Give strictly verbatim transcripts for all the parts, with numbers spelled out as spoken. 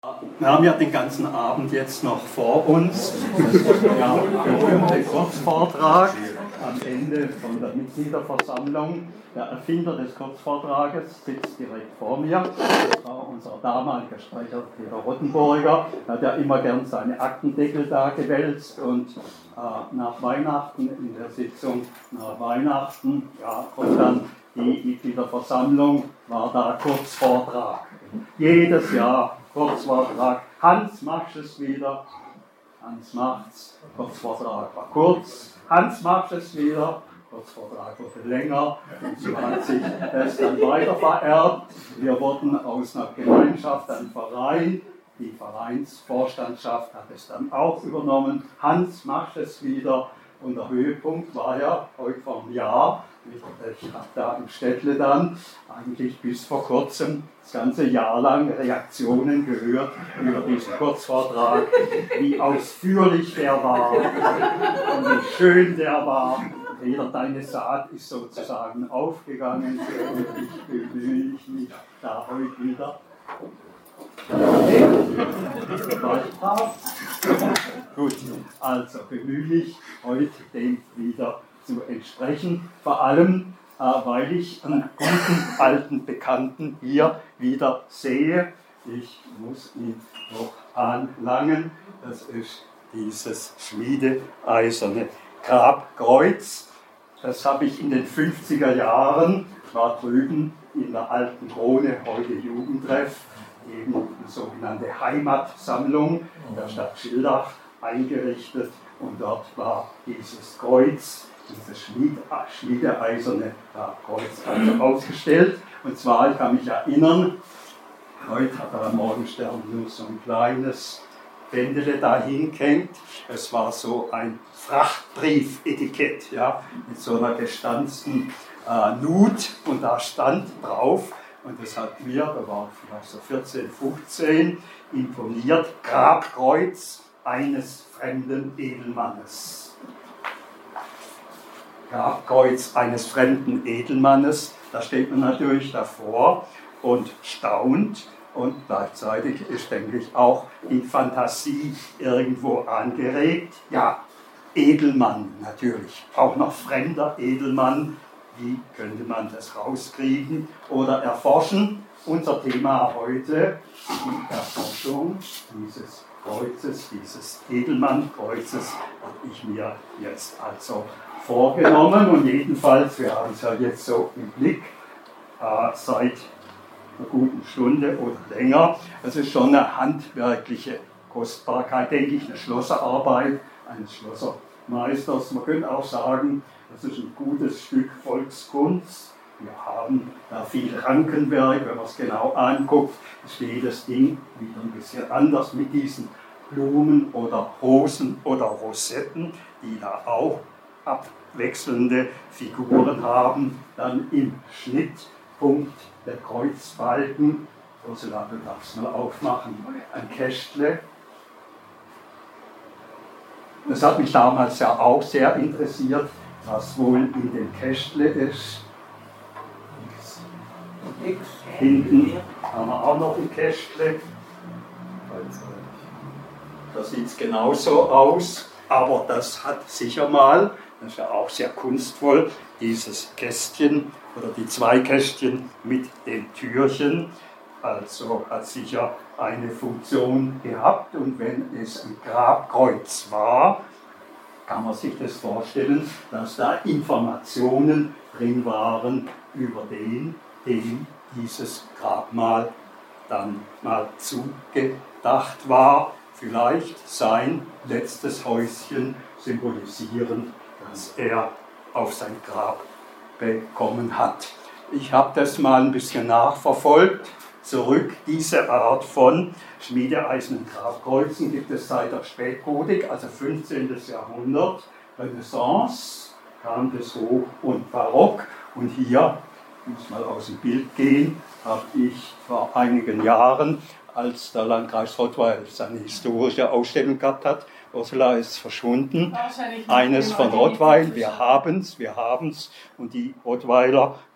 Wir haben ja den ganzen Abend jetzt noch vor uns. Das ist ja der berühmte Kurzvortrag am Ende von der Mitgliederversammlung. Der Erfinder des Kurzvortrages sitzt direkt vor mir. Das war unser damaliger Sprecher Peter Rottenburger. Er hat ja immer gern seine Aktendeckel da gewälzt und äh, nach Weihnachten, in der Sitzung nach Weihnachten, ja, und dann die Mitgliederversammlung, war da Kurzvortrag. Jedes Jahr Kurzvortrag. Hans, machst es wieder? Hans macht's. Kurzvortrag war kurz. Hans macht es wieder. Kurzvortrag wurde länger. Und so hat sich das dann weiter vererbt. Wir wurden aus einer Gemeinschaft ein Verein. Die Vereinsvorstandschaft hat es dann auch übernommen. Hans macht es wieder. Und der Höhepunkt war ja heute vor einem Jahr. Ich habe da im Städtle dann eigentlich bis vor kurzem das ganze Jahr lang Reaktionen gehört über diesen Kurzvortrag, wie ausführlich der war und wie schön der war. Peter, deine Saat ist sozusagen aufgegangen und ich bemühe mich da heute wieder. Gut, also bemühe mich heute dem wieder zu entsprechen, vor allem äh, weil ich einen guten alten Bekannten hier wieder sehe. Ich muss ihn noch anlangen. Das ist dieses schmiedeeiserne Grabkreuz. Das habe ich in den fünfziger Jahren, war drüben in der alten Krone, heute Jugendtreff, eben die sogenannte Heimatsammlung der Stadt Schildach eingerichtet. Und dort war dieses Kreuz, dieses schmiedeeiserne Kreuz also ausgestellt. Und zwar, ich kann mich erinnern, heute hat er am Morgenstern nur so ein kleines Bändele dahin gehängt. Es war so ein Frachtbriefetikett, ja, mit so einer gestanzten äh, Nut. Und da stand drauf, und das hat mir, da war ich vielleicht so vierzehn, fünfzehn, imponiert, Grabkreuz eines fremden Edelmannes. Grabkreuz eines fremden Edelmannes, da steht man natürlich davor und staunt und gleichzeitig ist, denke ich, auch die Fantasie irgendwo angeregt. Ja, Edelmann natürlich, auch noch fremder Edelmann, wie könnte man das rauskriegen oder erforschen? Unser Thema heute, die Erforschung dieses Kreuzes, dieses Edelmann-Kreuzes, habe ich mir jetzt also vorgenommen und jedenfalls, wir haben es ja jetzt so im Blick, äh, seit einer guten Stunde oder länger. Es ist schon eine handwerkliche Kostbarkeit, denke ich, eine Schlosserarbeit eines Schlossermeisters. Man könnte auch sagen, das ist ein gutes Stück Volkskunst. Wir haben da viel Rankenwerk, wenn man es genau anguckt, steht das Ding wieder ein bisschen anders mit diesen Blumen oder Rosen oder Rosetten, die da auch abwechselnde Figuren haben. Dann im Schnittpunkt der Kreuzbalken, Ursula, du darfst mal aufmachen, ein Kästle. Das hat mich damals ja auch sehr interessiert, was wohl in dem Kästle ist. Hinten haben wir auch noch ein Kästle. Da sieht es genauso aus, aber das hat sicher mal, das ist ja auch sehr kunstvoll, dieses Kästchen oder die zwei Kästchen mit dem Türchen, also hat sicher eine Funktion gehabt. Und wenn es ein Grabkreuz war, kann man sich das vorstellen, dass da Informationen drin waren über den, dem dieses Grabmal dann mal zugedacht war. Vielleicht sein letztes Häuschen symbolisierend, das er auf sein Grab bekommen hat. Ich habe das mal ein bisschen nachverfolgt. Zurück, diese Art von schmiedeeisernen Grabkreuzen gibt es seit der Spätgotik, also fünfzehnten Jahrhundert. Renaissance kam das hoch und barock. Und hier, ich muss mal aus dem Bild gehen, habe ich vor einigen Jahren, als der Landkreis Rottweil seine historische Ausstellung gehabt hat, Ursula ist verschwunden, eines von Rottweil, wir haben's, wir haben's, und die Rottweiler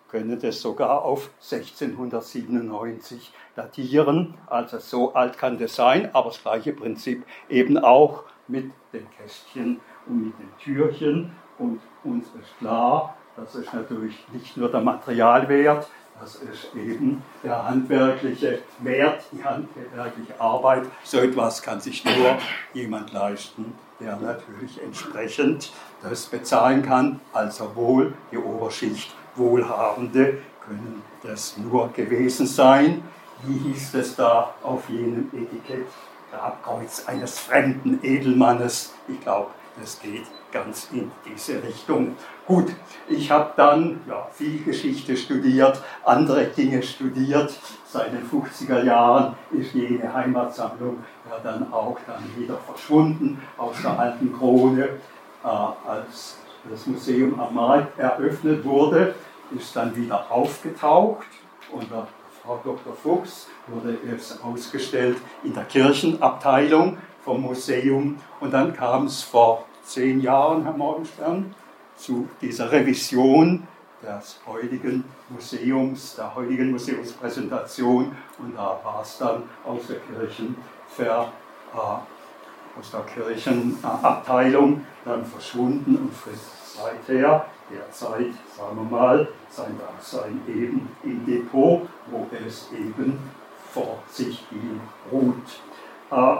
können das sogar auf sechzehnhundertsiebenundneunzig datieren. Also so alt kann das sein, aber das gleiche Prinzip eben auch mit den Kästchen und mit den Türchen. Und uns ist klar, das ist natürlich nicht nur der Materialwert, das ist eben der handwerkliche Wert, die handwerkliche Arbeit. So etwas kann sich nur jemand leisten, der natürlich entsprechend das bezahlen kann. Also wohl die Oberschicht Wohlhabende können das nur gewesen sein. Wie hieß es da auf jenem Etikett? Grabkreuz eines fremden Edelmannes. Ich glaube, das geht ganz in diese Richtung. Gut, ich habe dann ja, viel Geschichte studiert, andere Dinge studiert. Seit den fünfziger Jahren ist jene Heimatsammlung ja dann auch dann wieder verschwunden aus der alten Krone. Äh, als das Museum am Markt eröffnet wurde, ist dann wieder aufgetaucht. Unter Frau Doktor Fuchs wurde es ausgestellt in der Kirchenabteilung vom Museum. Und dann kam es vor zehn Jahren, Herr Morgenstern, zu dieser Revision des heutigen Museums, der heutigen Museumspräsentation. Und da war es dann aus der Kirchenver, äh, aus der Kirchenabteilung dann verschwunden und frisst seither derzeit, sagen wir mal, sein Dasein eben im Depot, wo es eben vor sich hin ruht. Äh,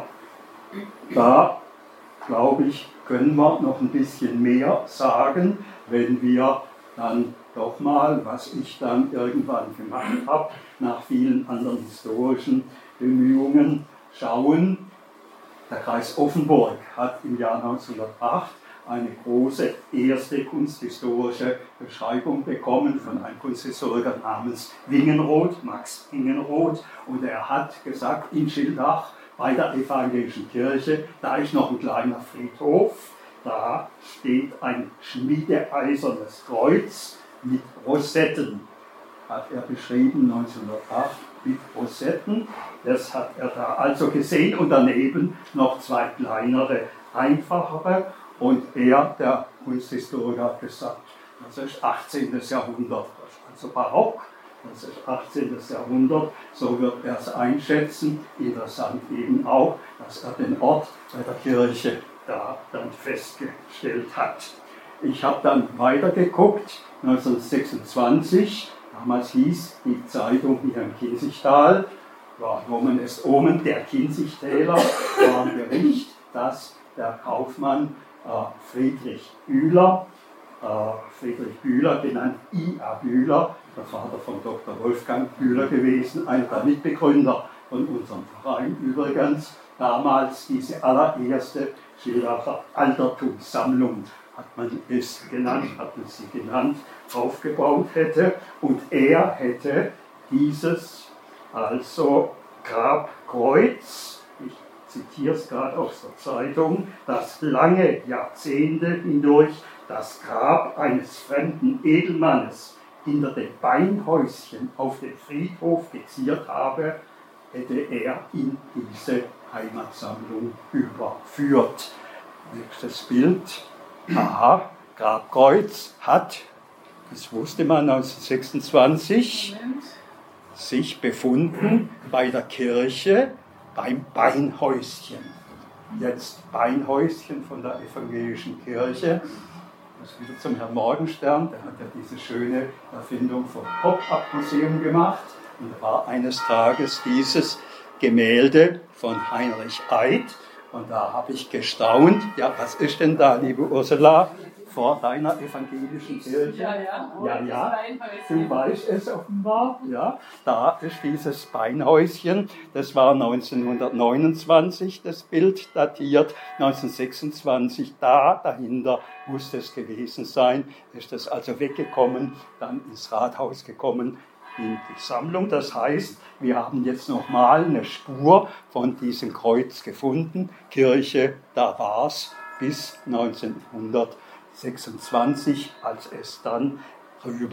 da, glaube ich, können wir noch ein bisschen mehr sagen, wenn wir dann doch mal, was ich dann irgendwann gemacht habe, nach vielen anderen historischen Bemühungen schauen. Der Kreis Offenburg hat im Jahr neunzehnhundertacht eine große erste kunsthistorische Beschreibung bekommen von einem Kunsthistoriker namens Wingenroth, Max Wingenroth, und er hat gesagt, in Schildach bei der evangelischen Kirche, da ist noch ein kleiner Friedhof, da steht ein schmiedeeisernes Kreuz mit Rosetten. Hat er beschrieben neunzehnhundertacht mit Rosetten. Das hat er da also gesehen und daneben noch zwei kleinere, einfachere. Und er, der Kunsthistoriker, hat gesagt, das ist achtzehnten Jahrhundert, also barock. Das ist achtzehnten Jahrhundert, so wird er es einschätzen. Interessant eben auch, dass er den Ort bei der Kirche da dann festgestellt hat. Ich habe dann weitergeguckt, neunzehnhundertsechsundzwanzig, damals hieß die Zeitung hier im Kinzigtal, ja, Nomen est Omen, der Kinzigtäler, war ein Bericht, dass der Kaufmann äh, Friedrich Bühler, äh, Friedrich Bühler, genannt I A Bühler, der Vater von Doktor Wolfgang Bühler gewesen, einer der Mitbegründer von unserem Verein übrigens, damals diese allererste Schildacher Altertumssammlung, hat man es genannt, hat man sie genannt, aufgebaut hätte. Und er hätte dieses, also Grabkreuz, ich zitiere es gerade aus der Zeitung, das lange Jahrzehnte hindurch das Grab eines fremden Edelmannes hinter dem Beinhäuschen auf dem Friedhof geziert habe, hätte er in diese Heimatsammlung überführt. Nächstes Bild. Aha, Grabkreuz hat, das wusste man neunzehnhundertsechsundzwanzig, sich befunden bei der Kirche beim Beinhäuschen. Jetzt Beinhäuschen von der evangelischen Kirche. Das wieder zum Herrn Morgenstern, der hat ja diese schöne Erfindung vom Pop-Up-Museum gemacht. Und da war eines Tages dieses Gemälde von Heinrich Eid. Und da habe ich gestaunt, ja, was ist denn da, liebe Ursula, vor deiner evangelischen Kirche? Ja, ja. Ja, ja. Du weißt es offenbar. Ja, da ist dieses Beinhäuschen. Das war neunzehnhundertneunundzwanzig, das Bild datiert. neunzehnhundertsechsundzwanzig, da dahinter muss es gewesen sein. Ist das also weggekommen, dann ins Rathaus gekommen, in die Sammlung. Das heißt, wir haben jetzt nochmal eine Spur von diesem Kreuz gefunden. Kirche, da war es bis neunzehnhundertsechsundzwanzig, als es dann rüber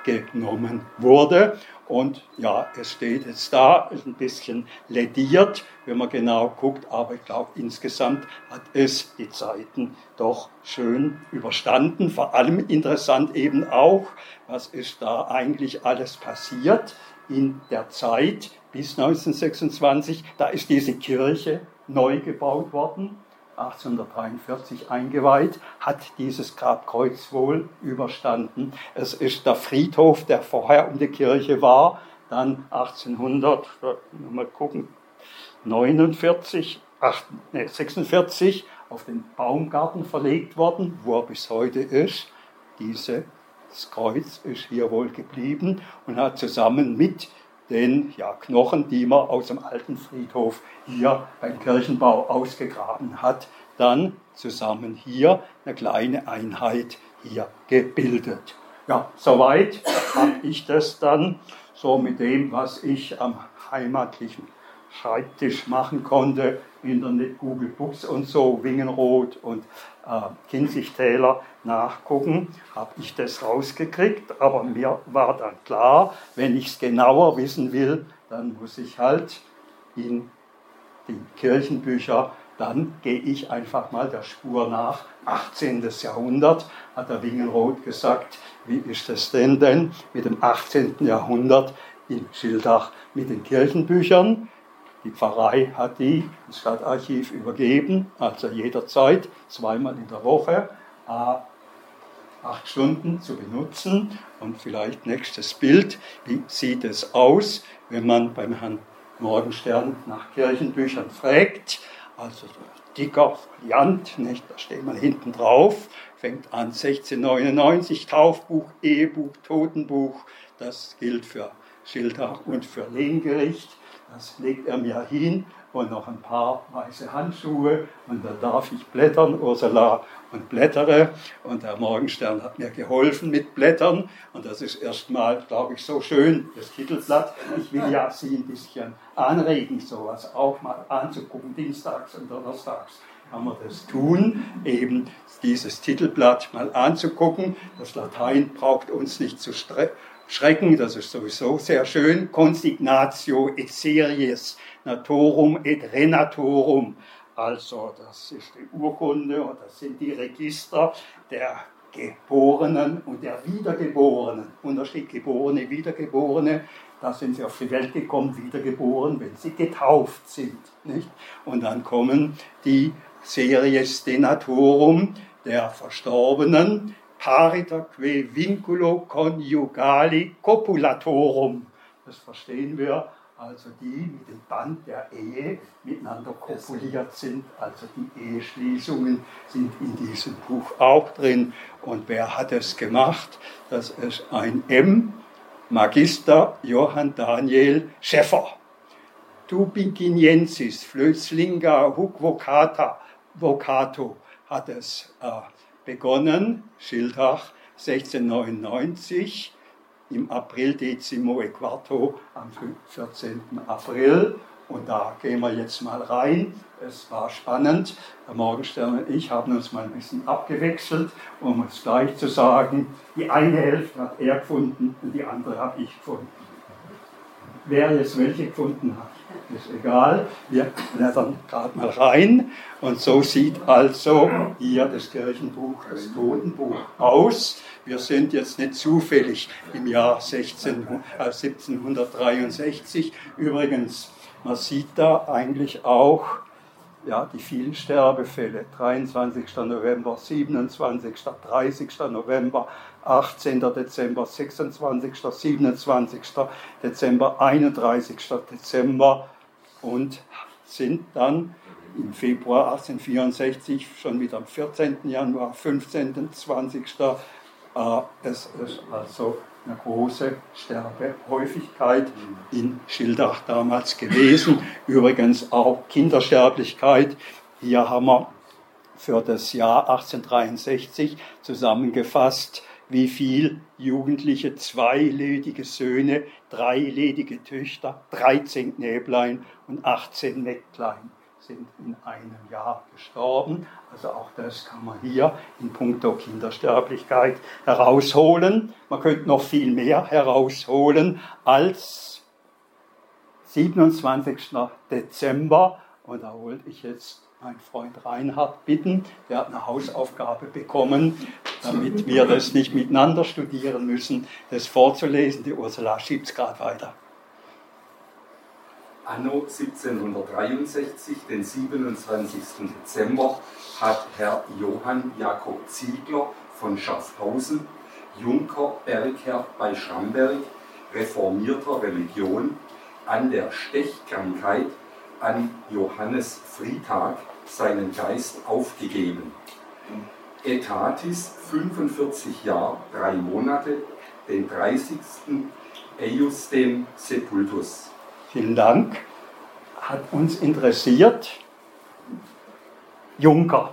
genommen wurde. Und ja, es steht jetzt da, ist ein bisschen lediert, wenn man genau guckt, aber ich glaube, insgesamt hat es die Zeiten doch schön überstanden. Vor allem interessant eben auch, was ist da eigentlich alles passiert in der Zeit bis neunzehnhundertsechsundzwanzig. Da ist diese Kirche neu gebaut worden, achtzehnhundertdreiundvierzig eingeweiht, hat dieses Grabkreuz wohl überstanden. Es ist der Friedhof, der vorher um die Kirche war, dann achtzehnhundert, mal gucken, neunundvierzig, acht, nee, sechsundvierzig auf den Baumgarten verlegt worden, wo er bis heute ist. Dieses Kreuz ist hier wohl geblieben und hat zusammen mit den ja, Knochen, die man aus dem alten Friedhof hier beim Kirchenbau ausgegraben hat, dann zusammen hier eine kleine Einheit hier gebildet. Ja, soweit habe ich das dann so mit dem, was ich am heimatlichen Schreibtisch machen konnte, Internet, Google Books und so, Wingenroth und äh, Kinzigtaler nachgucken, habe ich das rausgekriegt, aber mir war dann klar, wenn ich es genauer wissen will, dann muss ich halt in die Kirchenbücher, dann gehe ich einfach mal der Spur nach, achtzehnten Jahrhundert, hat der Wingenroth gesagt, wie ist das denn denn mit dem achtzehnten Jahrhundert in Schildach mit den Kirchenbüchern? Die Pfarrei hat die ins Stadtarchiv übergeben, also jederzeit, zweimal in der Woche, acht Stunden zu benutzen. Und vielleicht nächstes Bild, wie sieht es aus, wenn man beim Herrn Morgenstern nach Kirchenbüchern fragt, also dicker Foliant, nicht? Da steht man hinten drauf, fängt an sechzehnhundertneunundneunzig, Taufbuch, Ehebuch, Totenbuch, das gilt für Schildach und für Lehngericht. Das legt er mir hin und noch ein paar weiße Handschuhe und da darf ich blättern, Ursula, und blättere. Und der Morgenstern hat mir geholfen mit Blättern und das ist erstmal, glaube ich, so schön, das Titelblatt. Ich will ja Sie ein bisschen anregen, sowas auch mal anzugucken, dienstags und donnerstags kann man das tun, eben dieses Titelblatt mal anzugucken. Das Latein braucht uns nicht zu strecken. Schrecken, das ist sowieso sehr schön, Consignatio et series natorum et renatorum, also das ist die Urkunde und das sind die Register der Geborenen und der Wiedergeborenen. Unterschied Geborene, Wiedergeborene, da sind sie auf die Welt gekommen, wiedergeboren, wenn sie getauft sind. Nicht? Und dann kommen die Series de Natorum der Verstorbenen, paritaque vinculo conjugali copulatorum. Das verstehen wir, also die mit dem Band der Ehe miteinander kopuliert sind, also die Eheschließungen sind in diesem Buch auch drin. Und wer hat es gemacht? Das ist ein M, Magister Johann Daniel Schäffer. Tubinginiensis, Flößlinga, huc vocata, vocato, hat es äh, begonnen, Schildach sechzehnhundertneunundneunzig, im April Decimo e Quarto, am vierzehnten April. Und da gehen wir jetzt mal rein. Es war spannend. Der Morgenstern und ich haben uns mal ein bisschen abgewechselt, um es gleich zu sagen. Die eine Hälfte hat er gefunden und die andere habe ich gefunden. Wer jetzt welche gefunden hat, ist egal. Wir blättern gerade mal rein. Und so sieht also hier das Kirchenbuch, das Totenbuch aus. Wir sind jetzt nicht zufällig im Jahr siebzehnhundertdreiundsechzig. Übrigens, man sieht da eigentlich auch ja, die vielen Sterbefälle. dreiundzwanzigsten November, siebenundzwanzigsten, dreißigsten November, achtzehnten Dezember, sechsundzwanzigsten, siebenundzwanzigsten Dezember, einunddreißigsten Dezember und sind dann im Februar achtzehnhundertvierundsechzig schon wieder am vierzehnten Januar, fünfzehnten, zwanzigsten Es ist also eine große Sterbehäufigkeit in Schildach damals gewesen. Übrigens auch Kindersterblichkeit. Hier haben wir für das Jahr achtzehnhundertdreiundsechzig zusammengefasst, wie viel Jugendliche, zwei ledige Söhne, drei ledige Töchter, dreizehn Knäblein und achtzehn Mägdlein sind in einem Jahr gestorben. Also auch das kann man hier in puncto Kindersterblichkeit herausholen. Man könnte noch viel mehr herausholen als siebenundzwanzigsten Dezember. Und da wollte ich jetzt meinen Freund Reinhard bitten, der hat eine Hausaufgabe bekommen, damit wir das nicht miteinander studieren müssen, das vorzulesen. Die Ursula schiebt es gerade weiter. Anno siebzehnhundertdreiundsechzig, den siebenundzwanzigsten Dezember, hat Herr Johann Jakob Ziegler von Schaffhausen, Junker Bergherr bei Schramberg, reformierter Religion, an der Stechkrankheit an Johannes Friedtag seinen Geist aufgegeben. Etatis fünfundvierzig Jahre, drei Monate, den dreißigsten Eiustem Sepultus. Vielen Dank. Hat uns interessiert, Junker,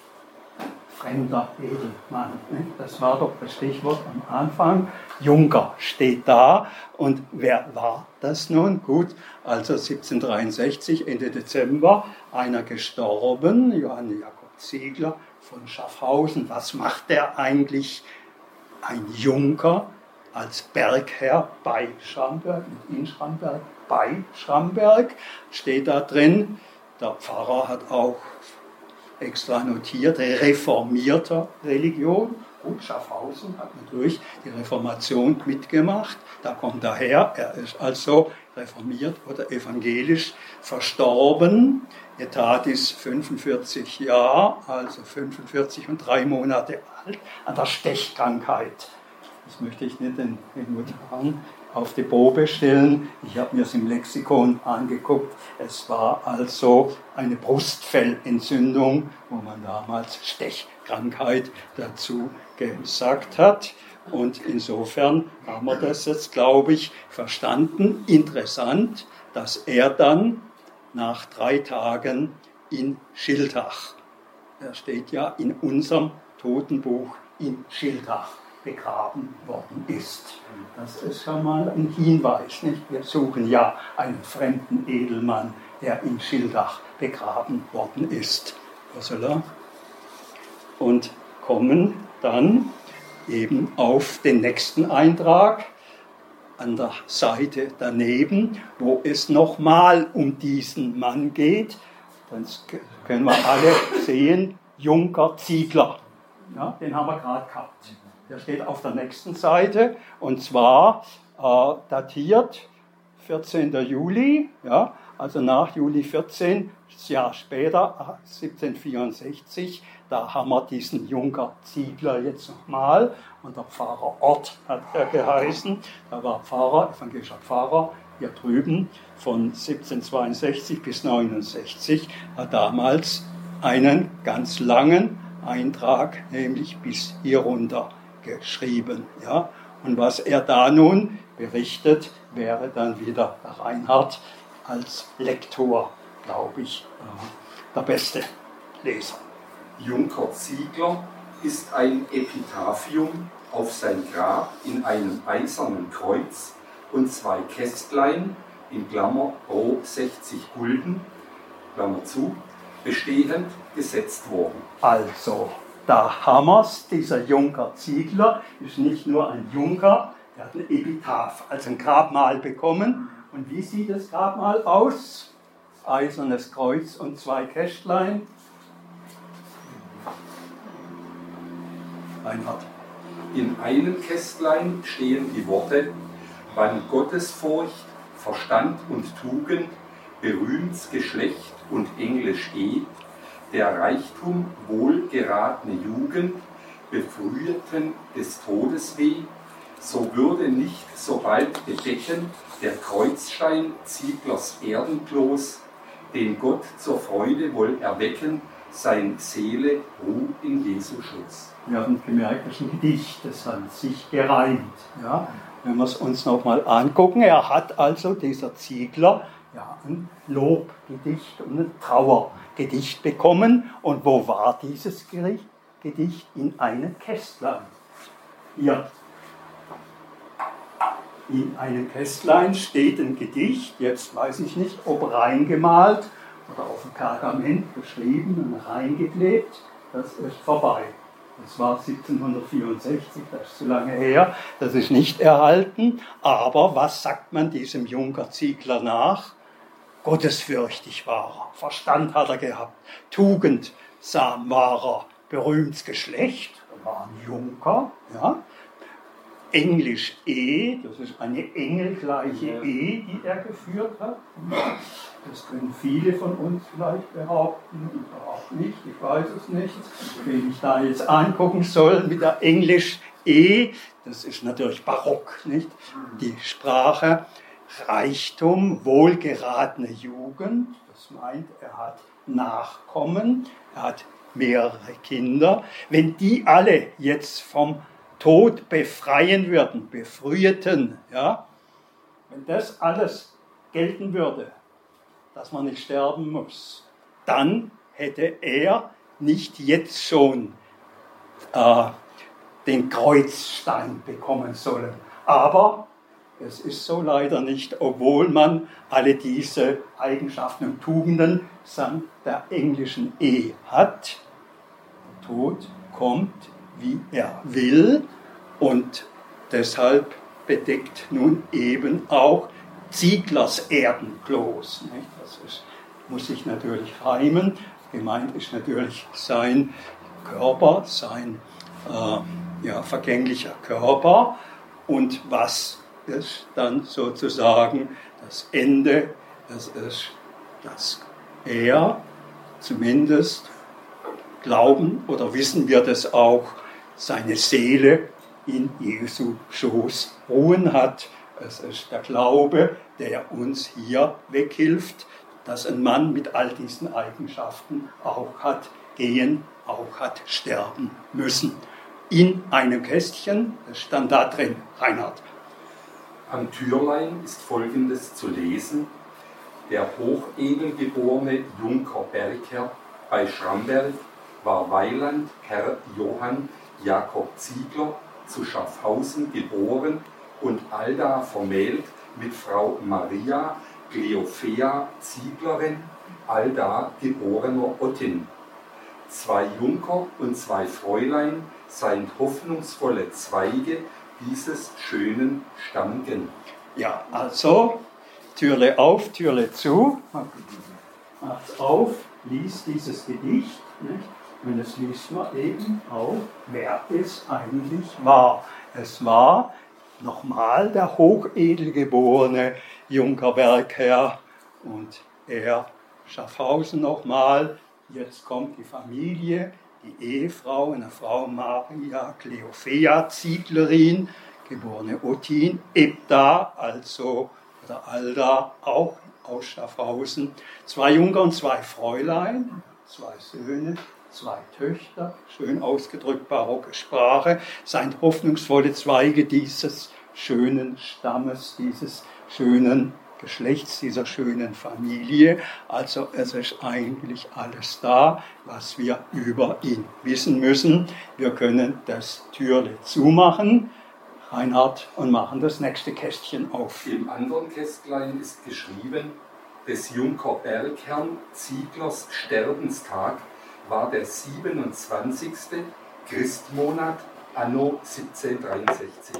fremder Edelmann. Das war doch das Stichwort am Anfang. Junker steht da. Und wer war das nun? Gut, also siebzehnhundertdreiundsechzig, Ende Dezember, einer gestorben, Johann Jakob Ziegler von Schaffhausen. Was macht der eigentlich? Ein Junker als Bergherr bei Schramberg, nicht in Schramberg, bei Schramberg, steht da drin. Der Pfarrer hat auch extra notiert, reformierter Religion. Gut, Schaffhausen hat natürlich die Reformation mitgemacht, da kommt er her, er ist also reformiert oder evangelisch verstorben. Etatis fünfundvierzig Jahre, also fünfundvierzig und drei Monate alt, an der Stechkrankheit. Das möchte ich nicht den Helmut Hahn auf die Probe stellen. Ich habe mir es im Lexikon angeguckt. Es war also eine Brustfellentzündung, wo man damals Stechkrankheit dazu gesagt hat. Und insofern haben wir das jetzt, glaube ich, verstanden. Interessant, dass er dann nach drei Tagen in Schiltach, er steht ja in unserem Totenbuch in Schiltach, begraben worden ist. Das ist schon mal ein Hinweis, nicht? Wir suchen ja einen fremden Edelmann, der in Schiltach begraben worden ist. Ursula. Und kommen dann eben auf den nächsten Eintrag an der Seite daneben, wo es nochmal um diesen Mann geht. Dann können wir alle sehen, Junker Ziegler. Ja, den haben wir gerade gehabt. Der steht auf der nächsten Seite, und zwar äh, datiert vierzehnten Juli, ja, also nach Juli vierzehn, das Jahr später, siebzehnhundertvierundsechzig, da haben wir diesen Junker Ziegler jetzt nochmal, und der Pfarrer Ort hat er geheißen, da war Pfarrer, evangelischer Pfarrer, hier drüben, von siebzehnhundertzweiundsechzig bis neunundsechzig, hat damals einen ganz langen Eintrag, nämlich bis hier runter geschrieben. Ja? Und was er da nun berichtet, wäre dann wieder der Reinhard als Lektor, glaube ich, der beste Leser. Junker Ziegler ist ein Epitaphium auf sein Grab in einem eisernen Kreuz und zwei Kästlein, in Klammer pro sechzig Gulden, Klammer zu, bestehend gesetzt worden. Also, da haben wir's, dieser Junker Ziegler ist nicht nur ein Junker, der hat ein Epitaph, also ein Grabmal bekommen. Und wie sieht das Grabmal aus? Eisernes Kreuz und zwei Kästlein. Reinhard. In einem Kästlein stehen die Worte: Wann Gottesfurcht, Verstand und Tugend, berühmts Geschlecht und englisch eh, der Reichtum wohlgeratene Jugend, befrüheten des Todes weh, so würde nicht sobald bedecken der Kreuzstein Zieglers Erdenkloß, den Gott zur Freude wohl erwecken, sein Seele ruh in Jesu Schutz. Wir haben gemerkt, das ist ein Gedicht, das hat sich gereimt. Ja? Wenn wir es uns nochmal angucken, er hat also, dieser Ziegler, ja, ein Lobgedicht und ein Trauergedicht bekommen. Und wo war dieses Gedicht? In einem Kästlein. Hier. In einem Kästlein steht ein Gedicht, jetzt weiß ich nicht, ob reingemalt oder auf dem Pergament geschrieben und reingeklebt, das ist vorbei. Das war siebzehnhundertvierundsechzig, das ist zu lange her, das ist nicht erhalten. Aber was sagt man diesem Junker Ziegler nach? Gottesfürchtig war er, Verstand hat er gehabt, tugendsam war er, berühmtes Geschlecht, er war ein Junker, ja. Englisch E, das ist eine engelgleiche E, die er geführt hat. Das können viele von uns vielleicht behaupten, oder auch nicht, ich weiß es nicht. Wenn ich da jetzt angucken soll mit der Englisch E, das ist natürlich barock, nicht? Die Sprache, Reichtum, wohlgeratene Jugend, das meint, er hat Nachkommen, er hat mehrere Kinder. Wenn die alle jetzt vom Tod befreien würden, befrieten, ja, wenn das alles gelten würde, dass man nicht sterben muss, dann hätte er nicht jetzt schon äh, den Kreuzstein bekommen sollen. Aber es ist so leider nicht, obwohl man alle diese Eigenschaften und Tugenden samt der englischen E hat. Der Tod kommt, wie er will, und deshalb bedeckt nun eben auch Zieglers Erdenkloß. Nicht? Das ist, muss sich natürlich reimen. Gemeint ist natürlich sein Körper, sein äh, ja, vergänglicher Körper, und was ist dann sozusagen das Ende, das ist, dass er zumindest glauben oder wissen wir das auch, seine Seele in Jesu Schoß ruhen hat. Es ist der Glaube, der uns hier weghilft, dass ein Mann mit all diesen Eigenschaften auch hat gehen, auch hat sterben müssen. In einem Kästchen, das stand da drin, Reinhard. Am Türlein ist Folgendes zu lesen: Der hochedelgeborene Junker Bergherr bei Schramberg war Weiland Herr Johann Jakob Ziegler zu Schaffhausen geboren und allda vermählt mit Frau Maria Kleophea Zieglerin, allda geborener Ottin. Zwei Junker und zwei Fräulein seien hoffnungsvolle Zweige dieses schönen Stammgen. Ja, also, Türle auf, Türle zu, macht's auf, liest dieses Gedicht, nicht? Und es liest man eben auch, wer es eigentlich war. Es war nochmal der hochedelgeborene Junker Bergherr und er, Schaffhausen nochmal, jetzt kommt die Familie, die Ehefrau, eine Frau Maria Kleophea Zieglerin, geborene Ottin, Ebda, also oder Alda, auch aus Schaffhausen, zwei Junker und zwei Fräulein, zwei Söhne, zwei Töchter, schön ausgedrückt, barocke Sprache, seien hoffnungsvolle Zweige dieses schönen Stammes, dieses schönen Geschlechts, dieser schönen Familie. Also es ist eigentlich alles da, was wir über ihn wissen müssen. Wir können das Türle zumachen, Reinhard, und machen das nächste Kästchen auf. Im anderen Kästlein ist geschrieben: Des Junker Bergherrn Zieglers Sterbenstag war der siebenundzwanzigste Christmonat anno siebzehnhundertdreiundsechzig.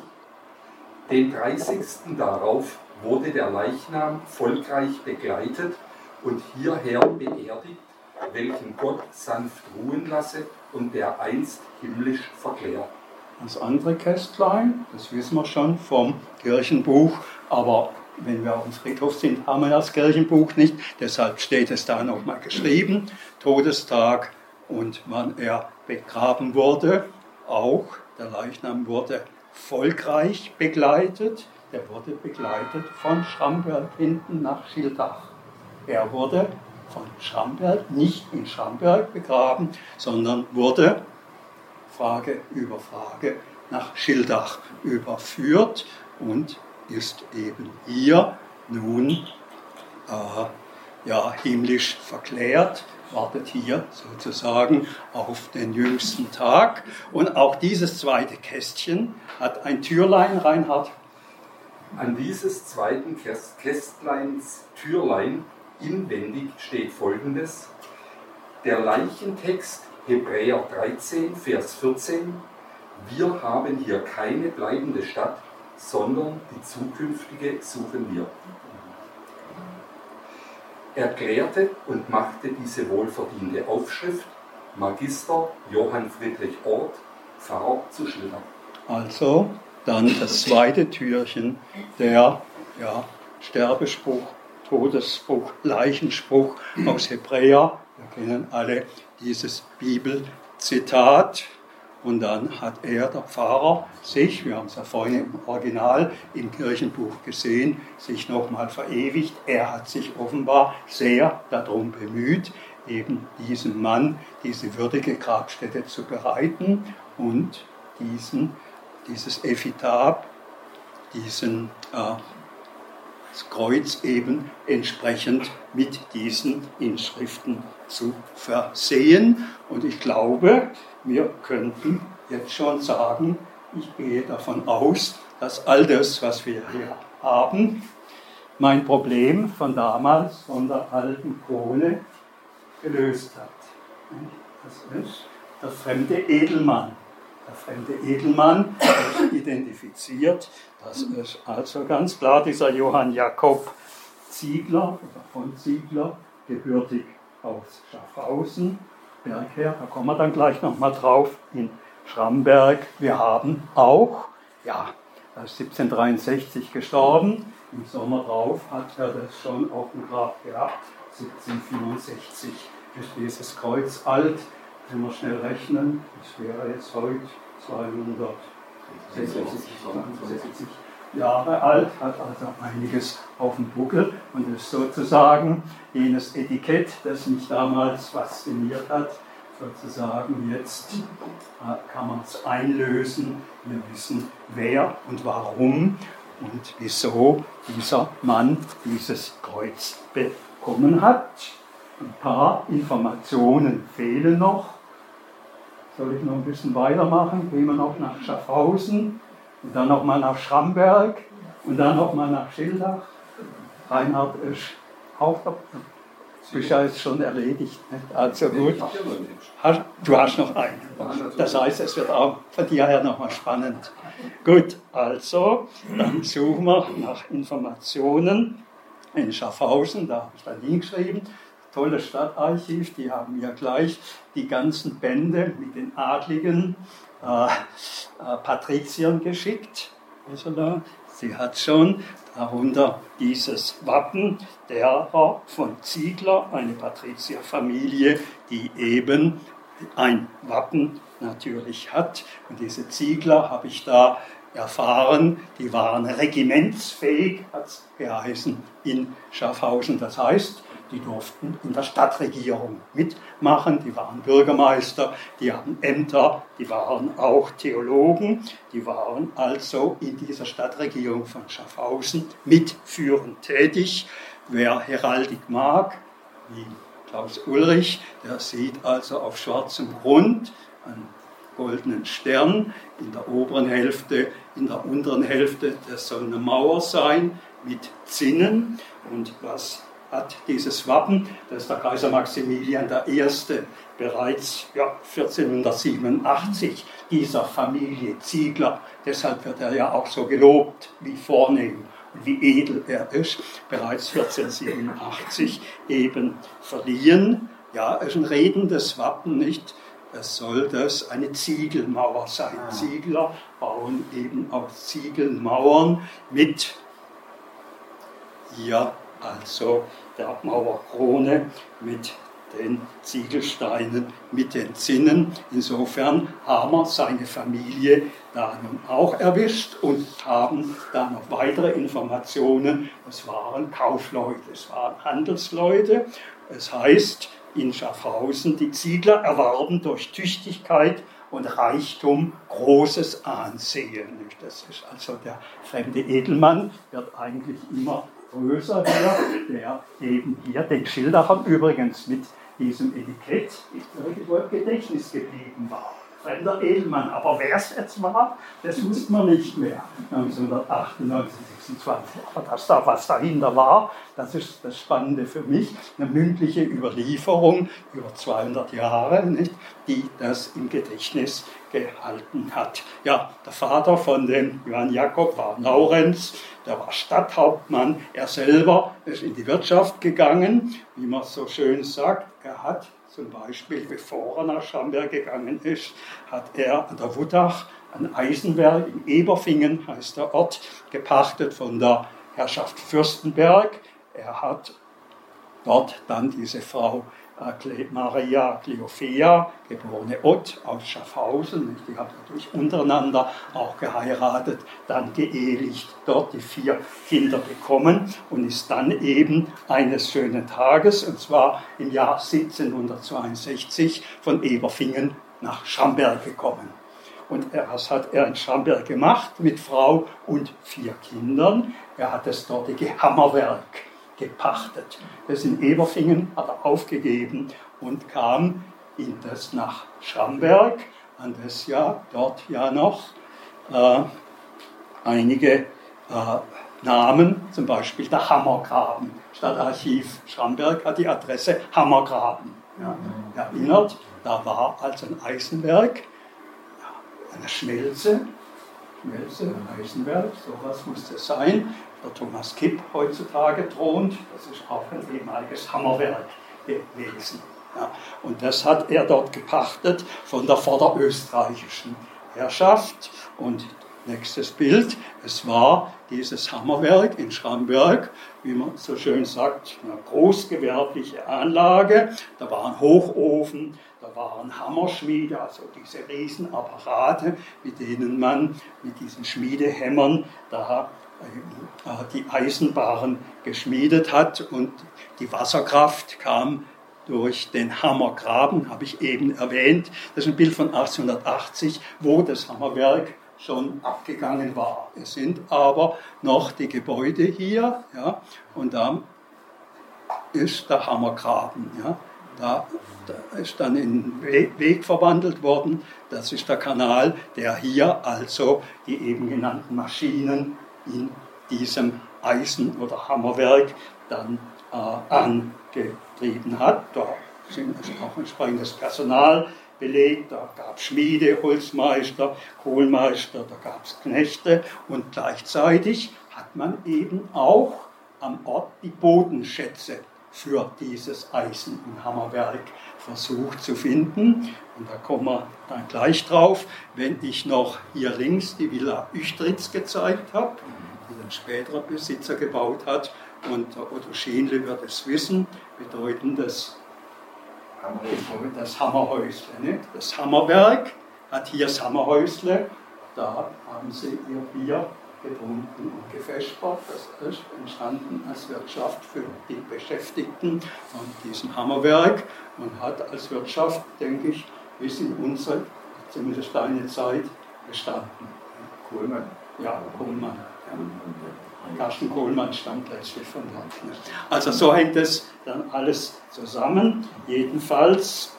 Den dreißigsten darauf wurde der Leichnam volkreich begleitet und hierher beerdigt, welchen Gott sanft ruhen lasse und der einst himmlisch verklärt. Das andere Kästlein, das wissen wir schon vom Kirchenbuch, aber wenn wir auf dem Friedhof sind, haben wir das Kirchenbuch nicht, deshalb steht es da nochmal geschrieben, Todestag und wann er begraben wurde. Auch der Leichnam wurde volkreich begleitet, der wurde begleitet von Schramberg hinten nach Schildach. Er wurde von Schramberg, nicht in Schramberg begraben, sondern wurde, Frage über Frage, nach Schildach überführt und ist eben hier nun äh, ja, himmlisch verklärt, wartet hier sozusagen auf den jüngsten Tag. Und auch dieses zweite Kästchen hat ein Türlein, Reinhard. An dieses zweiten Kästleins Türlein inwendig steht Folgendes: Der Leichentext Hebräer dreizehn, Vers vierzehn: Wir haben hier keine bleibende Stadt, sondern die zukünftige suchen wir. Erklärte und machte diese wohlverdiente Aufschrift Magister Johann Friedrich Orth, Pfarrer zu Schiltach. Also dann das zweite Türchen, der ja, Sterbespruch, Todesspruch, Leichenspruch aus Hebräer. Wir kennen alle dieses Bibelzitat. Und dann hat er, der Pfarrer, sich, wir haben es ja vorhin im Original im Kirchenbuch gesehen, sich nochmal verewigt. Er hat sich offenbar sehr darum bemüht, eben diesem Mann diese würdige Grabstätte zu bereiten und diesen, dieses Epitaph, diesen äh, das Kreuz eben entsprechend mit diesen Inschriften zu versehen. Und ich glaube, wir könnten jetzt schon sagen, ich gehe davon aus, dass all das, was wir hier haben, mein Problem von damals, von der alten Krone, gelöst hat. Das ist der fremde Edelmann. Der fremde Edelmann ist identifiziert. Das ist also ganz klar dieser Johann Jakob Ziegler, oder von Ziegler, gebürtig aus Schaffhausen, Bergherr, da kommen wir dann gleich nochmal drauf, in Schramberg. Wir haben auch, ja, er ist siebzehnhundertdreiundsechzig gestorben, im Sommer drauf hat er das schon auf dem Grab gehabt, siebzehnhundertvierundsechzig ist dieses Kreuz alt, wenn wir schnell rechnen, das wäre jetzt heute zweihundertsechzig Jahre alt, hat also einiges auf dem Buckel und ist sozusagen jenes Etikett, das mich damals fasziniert hat, sozusagen jetzt äh, kann man es einlösen. Wir wissen, wer und warum und wieso dieser Mann dieses Kreuz bekommen hat. Ein paar Informationen fehlen noch. Soll ich noch ein bisschen weitermachen? Gehen wir noch nach Schaffhausen und dann nochmal nach Schramberg und dann nochmal nach Schiltach. Reinhard ist auch da. Du bist ja jetzt schon erledigt. Nicht? Also gut. Du hast noch einen. Das heißt, es wird auch von dir her nochmal spannend. Gut, also dann suchen wir nach Informationen in Schaffhausen. Da habe ich dann hingeschrieben. Tolles Stadtarchiv, die haben mir gleich die ganzen Bände mit den adligen äh, äh, Patriziern geschickt. Ursula, sie hat schon darunter dieses Wappen derer von Ziegler, eine Patrizierfamilie, die eben ein Wappen natürlich hat. Und diese Ziegler habe ich da erfahren, die waren regimentsfähig, hat es geheißen, in Schaffhausen. Das heißt, die durften in der Stadtregierung mitmachen, die waren Bürgermeister, die hatten Ämter, die waren auch Theologen, die waren also in dieser Stadtregierung von Schaffhausen mitführend tätig. Wer Heraldik mag, wie Klaus Ulrich, der sieht also auf schwarzem Grund einen goldenen Stern in der oberen Hälfte, in der unteren Hälfte, das soll eine Mauer sein mit Zinnen. Und was hat dieses Wappen, das ist der Kaiser Maximilian der Erste, bereits ja, vierzehnhundertsiebenundachtzig dieser Familie Ziegler, deshalb wird er ja auch so gelobt, wie vornehm und wie edel er ist, bereits vierzehnhundertsiebenundachtzig eben verliehen. Ja, es ist ein redendes Wappen, nicht? Es soll das eine Ziegelmauer sein. Ah. Ziegler bauen eben aus Ziegelmauern mit, ja, also der Mauerkrone mit den Ziegelsteinen, mit den Zinnen. Insofern haben wir seine Familie da nun auch erwischt und haben da noch weitere Informationen. Es waren Kaufleute, es waren Handelsleute. Es heißt, in Schaffhausen, die Ziegler erwarben durch Tüchtigkeit und Reichtum großes Ansehen. Das ist also der fremde Edelmann, wird eigentlich immer größer, der, der eben hier den Schildachern übrigens mit diesem Etikett irgendwo im Gedächtnis geblieben war. fremder Edelmann. Aber wer es jetzt war, das wusste man nicht mehr. neunzehnhundertachtundneunzig, sechsundzwanzig. Aber dass da was dahinter war, das ist das Spannende für mich. Eine mündliche Überlieferung über zweihundert Jahre, nicht, die das im Gedächtnis gehalten hat. Ja, der Vater von dem Johann Jakob war Laurenz, der war Stadthauptmann. Er selber ist in die Wirtschaft gegangen, wie man so schön sagt. Er hat zum Beispiel, bevor er nach Schramberg gegangen ist, hat er an der Wuttach ein Eisenwerk in Eberfingen, heißt der Ort, gepachtet von der Herrschaft Fürstenberg. Er hat dort dann diese Frau Maria Kleophea, geborene Ott aus Schaffhausen, die hat natürlich untereinander auch geheiratet, dann geehelicht, dort die vier Kinder bekommen und ist dann eben eines schönen Tages, und zwar im Jahr siebzehnhundertzweiundsechzig, von Eberfingen nach Schramberg gekommen. Und das hat er in Schramberg gemacht mit Frau und vier Kindern. Er hat das dortige Hammerwerk gepachtet. Das in Eberfingen hat er aufgegeben und kam in das nach Schramberg, an das ja dort ja noch äh, einige äh, Namen, zum Beispiel der Hammergraben. Stadtarchiv Schramberg hat die Adresse Hammergraben. Ja, erinnert, da war also ein Eisenwerk, eine Schmelze, Schmelze, Eisenwerk, sowas musste es sein. Der Thomas Kipp heutzutage thront, das ist auch ein ehemaliges Hammerwerk gewesen. Ja, und das hat er dort gepachtet von der vorderösterreichischen Herrschaft. Und nächstes Bild, es war dieses Hammerwerk in Schramberg, wie man so schön sagt, eine großgewerbliche Anlage. Da war ein Hochofen, da waren Hammerschmiede, also diese Riesenapparate, mit denen man mit diesen Schmiedehämmern da die Eisenbahn geschmiedet hat, und die Wasserkraft kam durch den Hammergraben, habe ich eben erwähnt. Das ist ein Bild von achtzehnhundertachtzig, wo das Hammerwerk schon abgegangen war. Es sind aber noch die Gebäude hier, ja, und da ist der Hammergraben. Ja. Da, da ist dann in Weg, Weg verwandelt worden. Das ist der Kanal, der hier also die eben genannten Maschinen in diesem Eisen- oder Hammerwerk dann äh, angetrieben hat. Da sind also auch entsprechendes Personal belegt, da gab es Schmiede, Holzmeister, Kohlmeister, da gab es Knechte, und gleichzeitig hat man eben auch am Ort die Bodenschätze für dieses Eisen- und Hammerwerk versucht zu finden. Und da kommen wir dann gleich drauf, wenn ich noch hier links die Villa Üchtritz gezeigt habe, die ein späterer Besitzer gebaut hat. Und der Otto Schienle wird es wissen, bedeuten das, das Hammerhäusle. Ne? Das Hammerwerk hat hier das Hammerhäusle, da haben sie ihr Bier getrunken und gefäschert. Das ist entstanden als Wirtschaft für die Beschäftigten von diesem Hammerwerk und hat als Wirtschaft, denke ich, bis in unsere, zumindest eine Zeit, bestanden. Kohlmann. Ja, Kohlmann. Ja. Carsten Kohlmann stammt letztlich von dort. Also so hängt es dann alles zusammen. Jedenfalls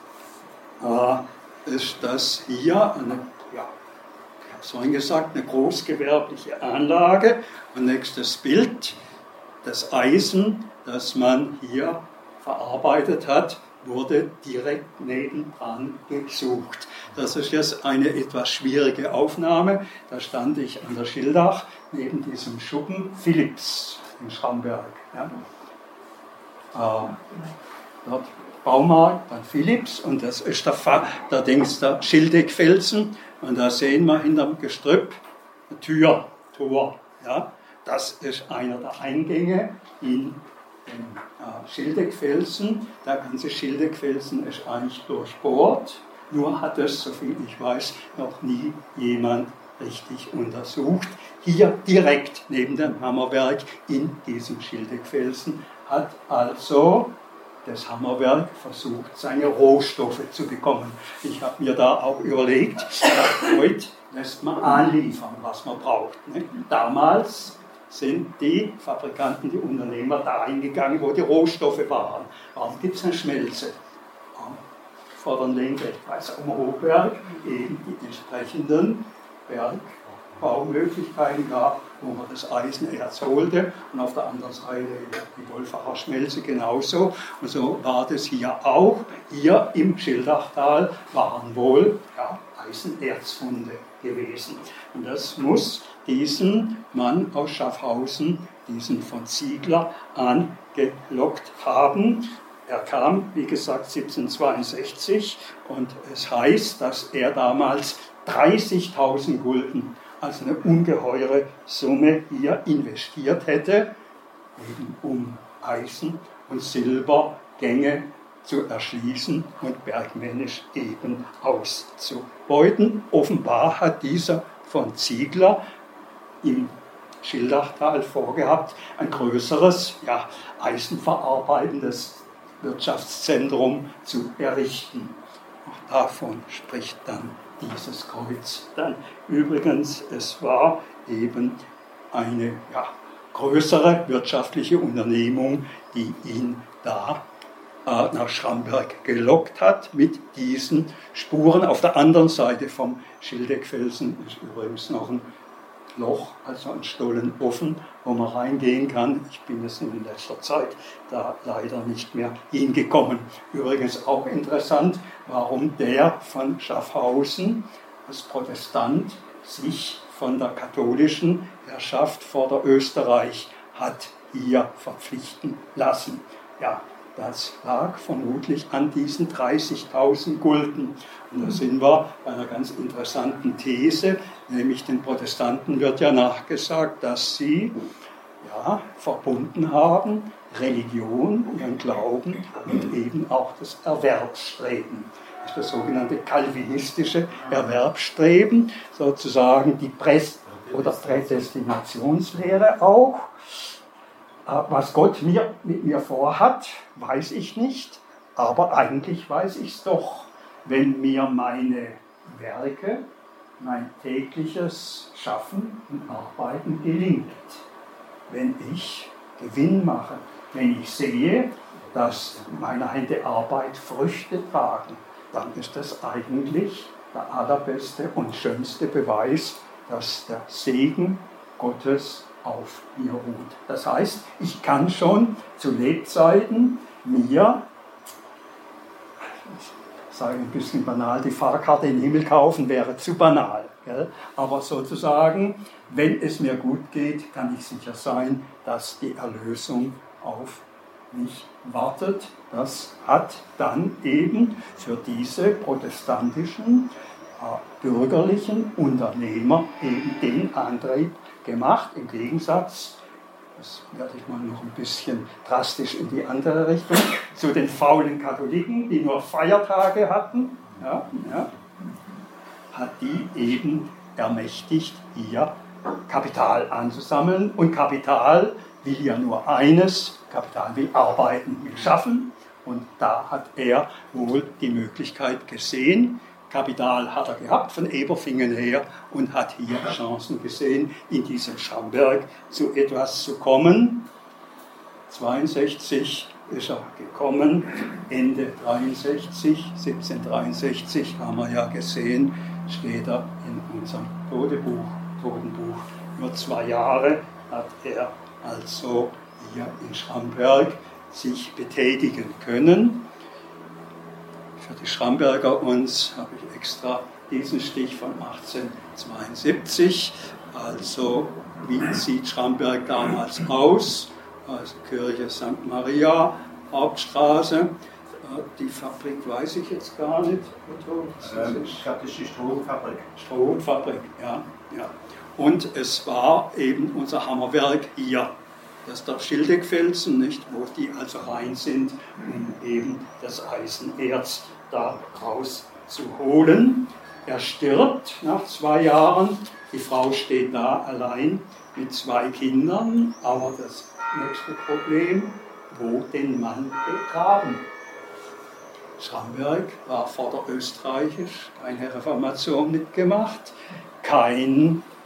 äh, ist das hier eine, ja, ich habe es vorhin gesagt, eine großgewerbliche Anlage. Und nächstes Bild, das Eisen, das man hier verarbeitet hat, wurde direkt nebendran gesucht. Das ist jetzt eine etwas schwierige Aufnahme. Da stand ich an der Schildach neben diesem Schuppen Philips in Schramberg. Ja. Äh, dort Baumarkt, dann Philips, und das ist der, der, Dings, der Schildeckfelsen. Und da sehen wir hinterm Gestrüpp eine Tür, Tor. Ja. Das ist einer der Eingänge in den äh, Schildeckfelsen. Der ganze Schildeckfelsen ist eigentlich durchbohrt. Nur hat es, soviel ich weiß, noch nie jemand richtig untersucht. Hier direkt neben dem Hammerwerk in diesem Schildeckfelsen hat also das Hammerwerk versucht, seine Rohstoffe zu bekommen. Ich habe mir da auch überlegt, ja, heute lässt man anliefern, was man braucht. Ne? Damals sind die Fabrikanten, die Unternehmer da reingegangen, wo die Rohstoffe waren. Warum gibt es eine Schmelze? vor der Lehnknecht-Kreis Hochberg eben die entsprechenden Bergbaumöglichkeiten gab, wo man das Eisenerz holte, und auf der anderen Seite die Wolfacher Schmelze genauso. Und so war das hier auch. Hier im Schildachtal waren wohl ja, Eisenerzfunde gewesen. Und das muss diesen Mann aus Schaffhausen, diesen von Ziegler, angelockt haben. Er kam, wie gesagt, siebzehnhundertzweiundsechzig, und es heißt, dass er damals dreißigtausend Gulden, also eine ungeheure Summe, hier investiert hätte, eben um Eisen- und Silbergänge zu erschließen und bergmännisch eben auszubeuten. Offenbar hat dieser von Ziegler im Schildachtal vorgehabt, ein größeres, ja, eisenverarbeitendes Wirtschaftszentrum zu errichten. Auch davon spricht dann dieses Kreuz. Dann übrigens, es war eben eine ja, größere wirtschaftliche Unternehmung, die ihn da äh, nach Schramberg gelockt hat mit diesen Spuren. Auf der anderen Seite vom Schildeckfelsen ist übrigens noch ein Loch, also ein Stollen offen, wo man reingehen kann. Ich bin jetzt in letzter Zeit da leider nicht mehr hingekommen. Übrigens auch interessant, warum der von Schaffhausen als Protestant sich von der katholischen Herrschaft Vorderösterreich hat hier verpflichten lassen. Ja, das lag vermutlich an diesen dreißigtausend Gulden. Und da sind wir bei einer ganz interessanten These, nämlich den Protestanten wird ja nachgesagt, dass sie ja, verbunden haben Religion, ihren Glauben und eben auch das Erwerbsstreben. Das ist das sogenannte kalvinistische Erwerbsstreben, sozusagen die Prä- oder Prädestinationslehre auch. Was Gott mir, mit mir vorhat, weiß ich nicht, aber eigentlich weiß ich es doch, wenn mir meine Werke, mein tägliches Schaffen und Arbeiten gelingt. Wenn ich Gewinn mache, wenn ich sehe, dass meine Hände Arbeit Früchte tragen, dann ist das eigentlich der allerbeste und schönste Beweis, dass der Segen Gottes auf mir ruht. Das heißt, ich kann schon zu Lebzeiten mir, ich sage ein bisschen banal, die Fahrkarte in den Himmel kaufen wäre zu banal. Gell? Aber sozusagen, wenn es mir gut geht, kann ich sicher sein, dass die Erlösung auf mich wartet. Das hat dann eben für diese protestantischen äh, bürgerlichen Unternehmer eben den Antrieb gemacht, im Gegensatz, das werde ich mal noch ein bisschen drastisch in die andere Richtung, zu den faulen Katholiken, die nur Feiertage hatten, ja, ja, hat die eben ermächtigt, hier Kapital anzusammeln. Und Kapital will ja nur eines, Kapital will arbeiten, will schaffen. Und da hat er wohl die Möglichkeit gesehen, Kapital hat er gehabt von Eberfingen her und hat hier Chancen gesehen, in diesem Schramberg zu etwas zu kommen. zweiundsechzig ist er gekommen, Ende dreiundsechzig, siebzehnhundertdreiundsechzig haben wir ja gesehen, steht er in unserem Totenbuch, Totenbuch. Nur zwei Jahre hat er also hier in Schramberg sich betätigen können. Für die Schramberger uns habe ich extra diesen Stich von achtzehnhundertzweiundsiebzig. Also, wie sieht Schramberg damals aus? Also Kirche Sankt Maria, Hauptstraße. Die Fabrik weiß ich jetzt gar nicht. Ähm, ich glaube, das ist die Strohfabrik. Strohfabrik, ja, ja. Und es war eben unser Hammerwerk hier. Das ist der Schildeckfelsen, nicht, wo die also rein sind, um eben das Eisenerz da rauszuholen. Er stirbt nach zwei Jahren. Die Frau steht da allein mit zwei Kindern. Aber das nächste Problem, wo den Mann begraben? Schramberg war vorderösterreichisch, keine Reformation mitgemacht, kein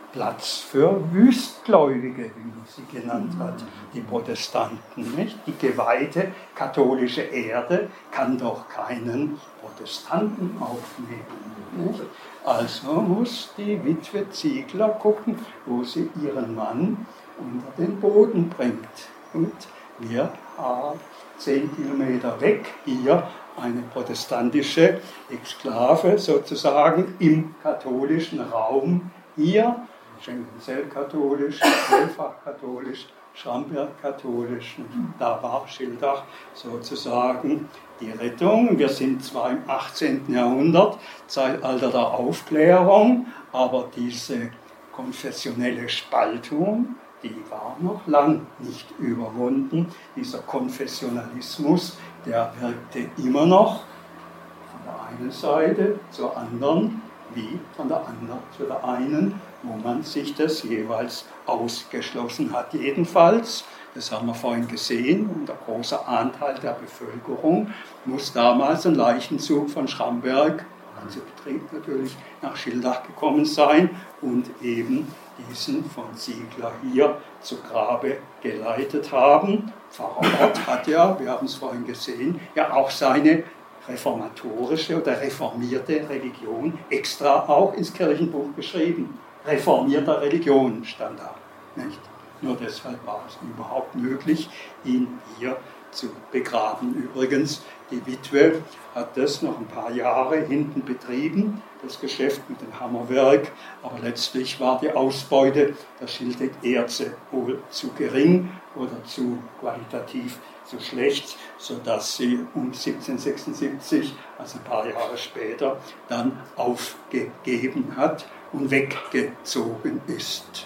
Platz für Wüstgläubige, wie man sie genannt hat, die Protestanten. Nicht? Die geweihte katholische Erde kann doch keinen Protestanten aufnehmen. Nicht? Also muss die Witwe Ziegler gucken, wo sie ihren Mann unter den Boden bringt. Und wir haben zehn Kilometer weg hier eine protestantische Exklave sozusagen im katholischen Raum hier. Schenkenzell katholisch, Elfach katholisch, Schramberg katholisch. Da war Schildach sozusagen die Rettung. Wir sind zwar im achtzehnten Jahrhundert, Zeitalter der Aufklärung, aber diese konfessionelle Spaltung, die war noch lang nicht überwunden. Dieser Konfessionalismus, der wirkte immer noch von der einen Seite zur anderen, wie von der anderen zu der einen, wo man sich das jeweils ausgeschlossen hat. Jedenfalls, das haben wir vorhin gesehen, und der große Anteil der Bevölkerung muss damals ein Leichenzug von Schramberg, also Betrieb natürlich, nach Schildach gekommen sein und eben diesen von Ziegler hier zu Grabe geleitet haben. Pfarrer Ott hat ja, wir haben es vorhin gesehen, ja auch seine reformatorische oder reformierte Religion extra auch ins Kirchenbuch geschrieben. Reformierter Religion stand da. Nicht? Nur deshalb war es überhaupt möglich, ihn hier zu begraben. Übrigens, die Witwe hat das noch ein paar Jahre hinten betrieben, das Geschäft mit dem Hammerwerk, aber letztlich war die Ausbeute der Schildeck-Erze wohl zu gering oder zu qualitativ zu schlecht, sodass sie um siebzehnhundertsechsundsiebzig, also ein paar Jahre später, dann aufgegeben hat und weggezogen ist.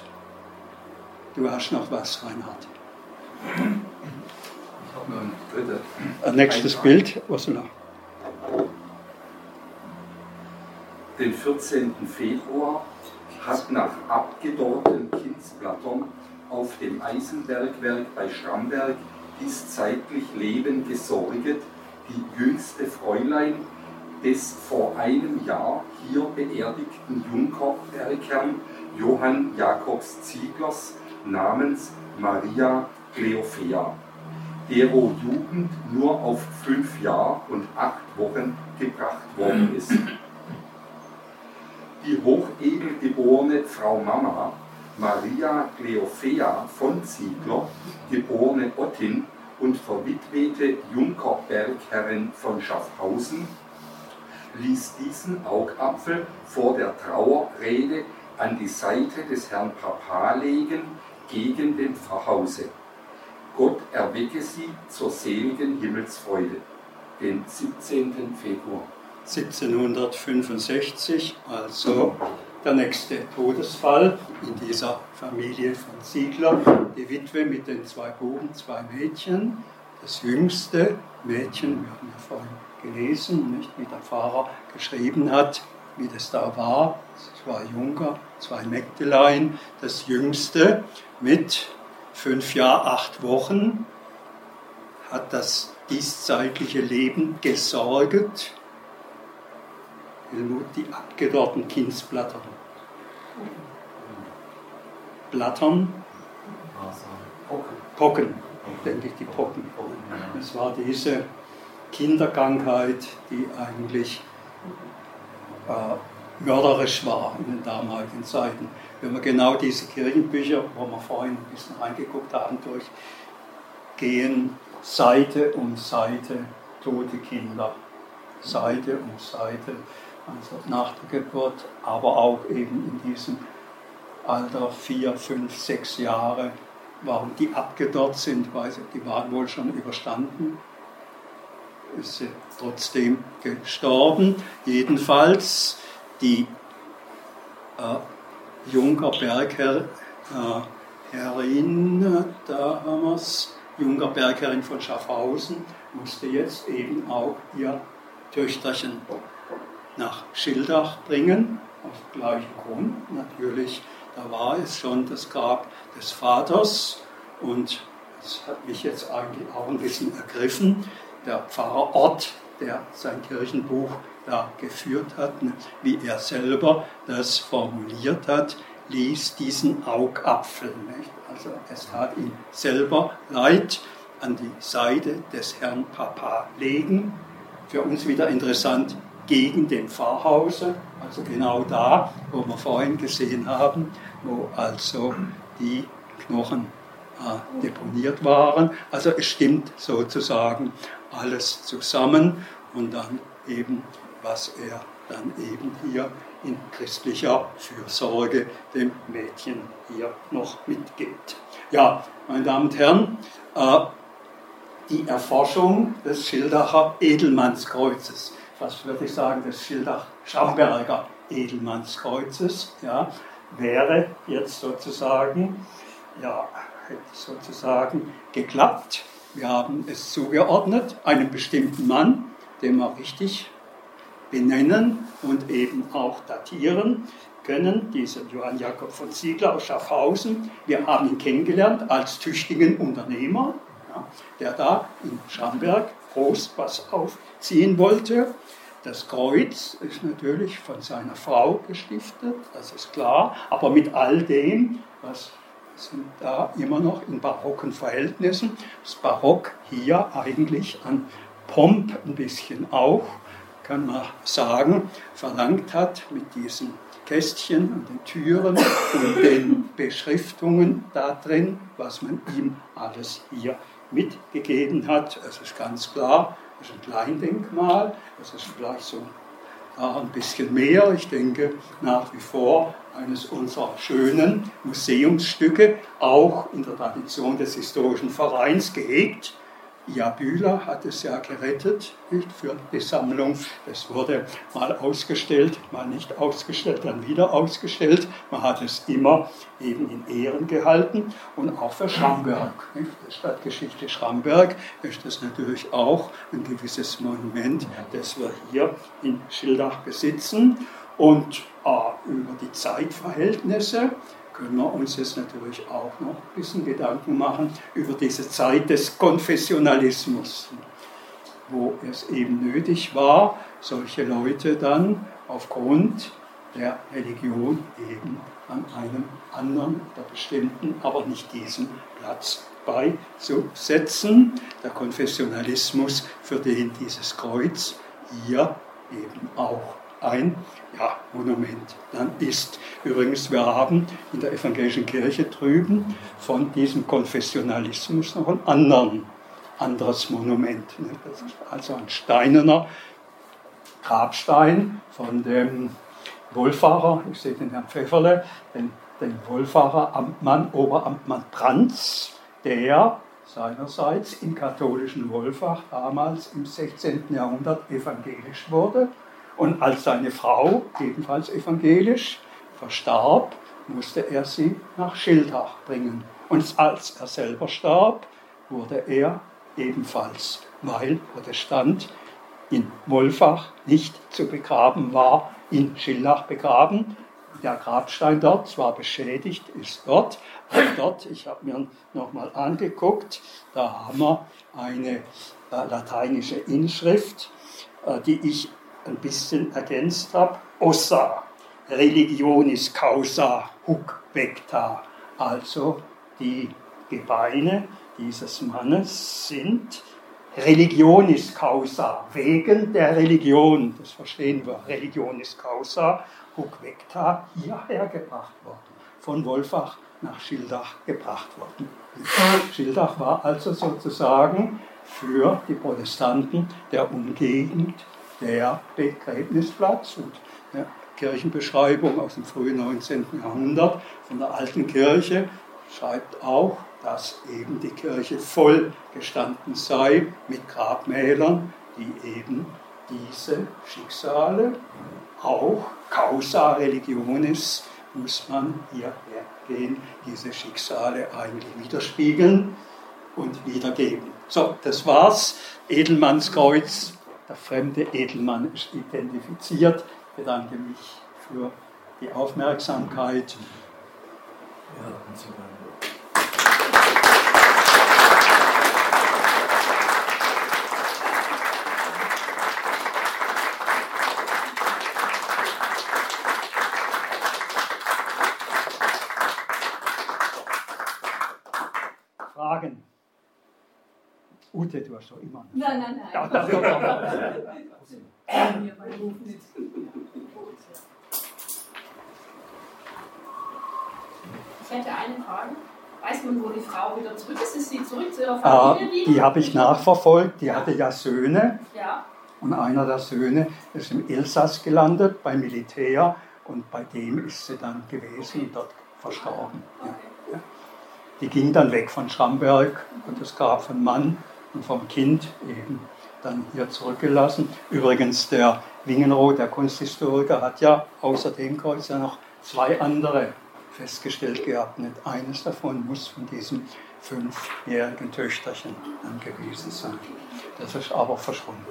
Du hast noch was, Reinhard? Ich habe noch ein drittes. Ein nächstes Bild, Ursula. Den vierzehnten Februar hat nach abgedorrten Kindsblattern auf dem Eisenbergwerk bei Schramberg dies zeitlich Leben gesorget, die jüngste Fräulein des vor einem Jahr hier beerdigten Junkerbergherrn Johann Jakobs Zieglers namens Maria Kleophea, dero Jugend nur auf fünf Jahre und acht Wochen gebracht worden ist. Die hochedelgeborene Frau Mama Maria Kleophea von Ziegler, geborene Ottin und verwitwete Junkerbergherrin von Schaffhausen, ließ diesen Augapfel vor der Trauerrede an die Seite des Herrn Papa legen gegen den Pfarrhause. Gott erwecke sie zur seligen Himmelsfreude, den siebzehnten Februar. siebzehnhundertfünfundsechzig, also der nächste Todesfall in dieser Familie von Ziegler. Die Witwe mit den zwei Buben, zwei Mädchen. Das jüngste Mädchen, wir haben ja vorhin gelesen, nicht, wie der Pfarrer geschrieben hat, wie das da war. Zwei Junker, zwei Mägdelein. Das jüngste mit fünf Jahren, acht Wochen hat das dieszeitliche Leben gesorgt. Helmut, die abgedorrten Kindsblattern. Blattern? Pocken, denke ich, die Pocken. Es war diese Kinderkrankheit, die eigentlich äh, mörderisch war in den damaligen Zeiten. Wenn wir genau diese Kirchenbücher, wo wir vorhin ein bisschen reingeguckt haben, durchgehen, Seite um Seite tote Kinder. Seite um Seite, also nach der Geburt, aber auch eben in diesem Alter vier, fünf, sechs Jahre. Warum die abgedorrt sind, weiß ich, die waren wohl schon überstanden. Ist sie trotzdem gestorben. Jedenfalls die äh, Junker Bergherrin, äh, da haben wir es, Junker Bergherrin von Schaffhausen, musste jetzt eben auch ihr Töchterchen nach Schildach bringen, aus gleichem Grund. Natürlich, da war es schon das Grab des Vaters und das hat mich jetzt eigentlich auch ein bisschen ergriffen. Der Pfarrer Ott, der sein Kirchenbuch da geführt hat, wie er selber das formuliert hat, ließ diesen Augapfel. Nicht? Also es tat ihm selber leid, an die Seite des Herrn Papa legen. Für uns wieder interessant, gegen dem Pfarrhause, also genau da, wo wir vorhin gesehen haben, wo also die Knochen äh, deponiert waren. Also es stimmt sozusagen alles zusammen und dann eben, was er dann eben hier in christlicher Fürsorge dem Mädchen hier noch mitgibt. Ja, meine Damen und Herren, äh, die Erforschung des Schildacher Edelmannskreuzes, fast würde ich sagen des Schildach-Schramberger Edelmannskreuzes, ja, wäre jetzt sozusagen, ja, hätte sozusagen geklappt. Wir haben es zugeordnet, einem bestimmten Mann, den wir richtig benennen und eben auch datieren können, diesen Johann Jakob von Ziegler aus Schaffhausen. Wir haben ihn kennengelernt als tüchtigen Unternehmer, ja, der da in Schramberg groß was aufziehen wollte. Das Kreuz ist natürlich von seiner Frau gestiftet, das ist klar, aber mit all dem, was sind da immer noch in barocken Verhältnissen, das Barock hier eigentlich an Pomp ein bisschen auch, kann man sagen, verlangt hat mit diesen Kästchen und den Türen und den Beschriftungen da drin, was man ihm alles hier mitgegeben hat. Es ist ganz klar, es ist ein Kleindenkmal, es ist vielleicht so äh, ein bisschen mehr. Ich denke nach wie vor eines unserer schönen Museumsstücke, auch in der Tradition des Historischen Vereins gehegt. Ja, Bühler hat es ja gerettet, nicht, für die Sammlung. Es wurde mal ausgestellt, mal nicht ausgestellt, dann wieder ausgestellt. Man hat es immer eben in Ehren gehalten. Und auch für Schramberg, nicht, die Stadtgeschichte Schramberg, ist das natürlich auch ein gewisses Monument, das wir hier in Schildach besitzen. Und äh, über die Zeitverhältnisse können wir uns jetzt natürlich auch noch ein bisschen Gedanken machen über diese Zeit des Konfessionalismus, wo es eben nötig war, solche Leute dann aufgrund der Religion eben an einem anderen oder bestimmten, aber nicht diesem Platz beizusetzen. Der Konfessionalismus, für den dieses Kreuz hier eben auch ein ja, Monument dann ist. Übrigens, wir haben in der evangelischen Kirche drüben von diesem Konfessionalismus noch ein anderen, anderes Monument. Das ist also ein steinerner Grabstein von dem Wohlfahrer, ich sehe den Herrn Pfefferle, den, den Wohlfahrer Amtmann, Oberamtmann Pranz, der seinerseits im katholischen Wolfach damals im sechzehnten Jahrhundert evangelisch wurde. Und als seine Frau, ebenfalls evangelisch, verstarb, musste er sie nach Schildach bringen. Und als er selber starb, wurde er ebenfalls, weil Protestant in Wolfach nicht zu begraben war, in Schildach begraben. Der Grabstein dort, zwar beschädigt, ist dort, aber dort, ich habe mir nochmal angeguckt, da haben wir eine äh, lateinische Inschrift, äh, die ich ein bisschen ergänzt habe, ossa, religionis causa huc vecta, also die Gebeine dieses Mannes sind religionis causa, wegen der Religion, das verstehen wir, religionis causa huc vecta, hierher gebracht worden, von Wolfach nach Schildach gebracht worden. Schildach war also sozusagen für die Protestanten der Umgegend der Begräbnisplatz und der Kirchenbeschreibung aus dem frühen neunzehnten Jahrhundert von der alten Kirche schreibt auch, dass eben die Kirche voll gestanden sei mit Grabmälern, die eben diese Schicksale, auch causa religionis, muss man hierher gehen, diese Schicksale eigentlich widerspiegeln und wiedergeben. So, das war's. Edelmannskreuz. Der fremde Edelmann ist identifiziert. Ich bedanke mich für die Aufmerksamkeit. Ja, und so weiter. Ute, du hast doch immer. Nein, nein, nein. Da, da, da, da, da. Ich hätte eine Frage. Weiß man, wo die Frau wieder zurück ist? Ist sie zurück zu ihrer Ah, Familie wieder? die habe ich nachverfolgt. Die hatte ja Söhne. Ja. Und einer der Söhne ist im Elsass gelandet, beim Militär. Und bei dem ist sie dann gewesen und dort verstorben. Ja, ja. Die ging dann weg von Schramberg und das Grab von Mann und vom Kind eben dann hier zurückgelassen. Übrigens, der Wingenroth, der Kunsthistoriker, hat ja außer dem Kreuz ja noch zwei andere festgestellt gehabt. Nicht eines davon muss von diesem fünfjährigen Töchterchen dann gewesen sein. Das ist aber verschwunden.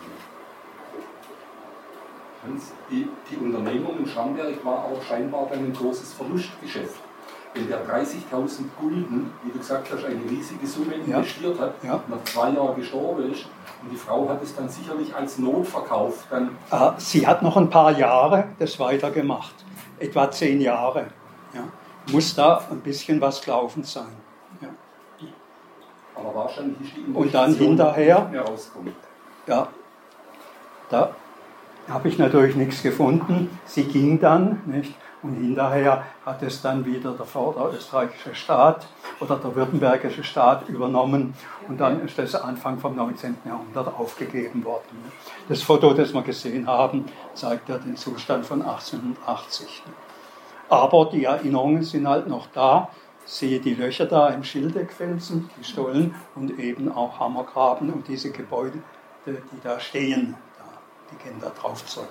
Hans, die, die Unternehmung in Schramberg war auch scheinbar dann ein großes Verlustgeschäft. Wenn der dreißigtausend Gulden, wie du gesagt hast, eine riesige Summe investiert hat, ja. nach zwei Jahren gestorben ist, und die Frau hat es dann sicherlich als Notverkauf dann... Ah, sie hat noch ein paar Jahre das weitergemacht, etwa zehn Jahre. Ja. Muss da ein bisschen was gelaufen sein. Ja. Aber wahrscheinlich ist die Und dann hinterher, nicht mehr rauskommt. Ja, da habe ich natürlich nichts gefunden. Sie ging dann, nicht? Und hinterher hat es dann wieder der vorderösterreichische Staat oder der württembergische Staat übernommen und dann ist das Anfang vom neunzehnten Jahrhundert aufgegeben worden. Das Foto, das wir gesehen haben, zeigt ja den Zustand von achtzehnhundertachtzig. Aber die Erinnerungen sind halt noch da. Sehe die Löcher da im Schildeckfelsen, die Stollen und eben auch Hammergraben und diese Gebäude, die da stehen, die gehen da drauf zurück.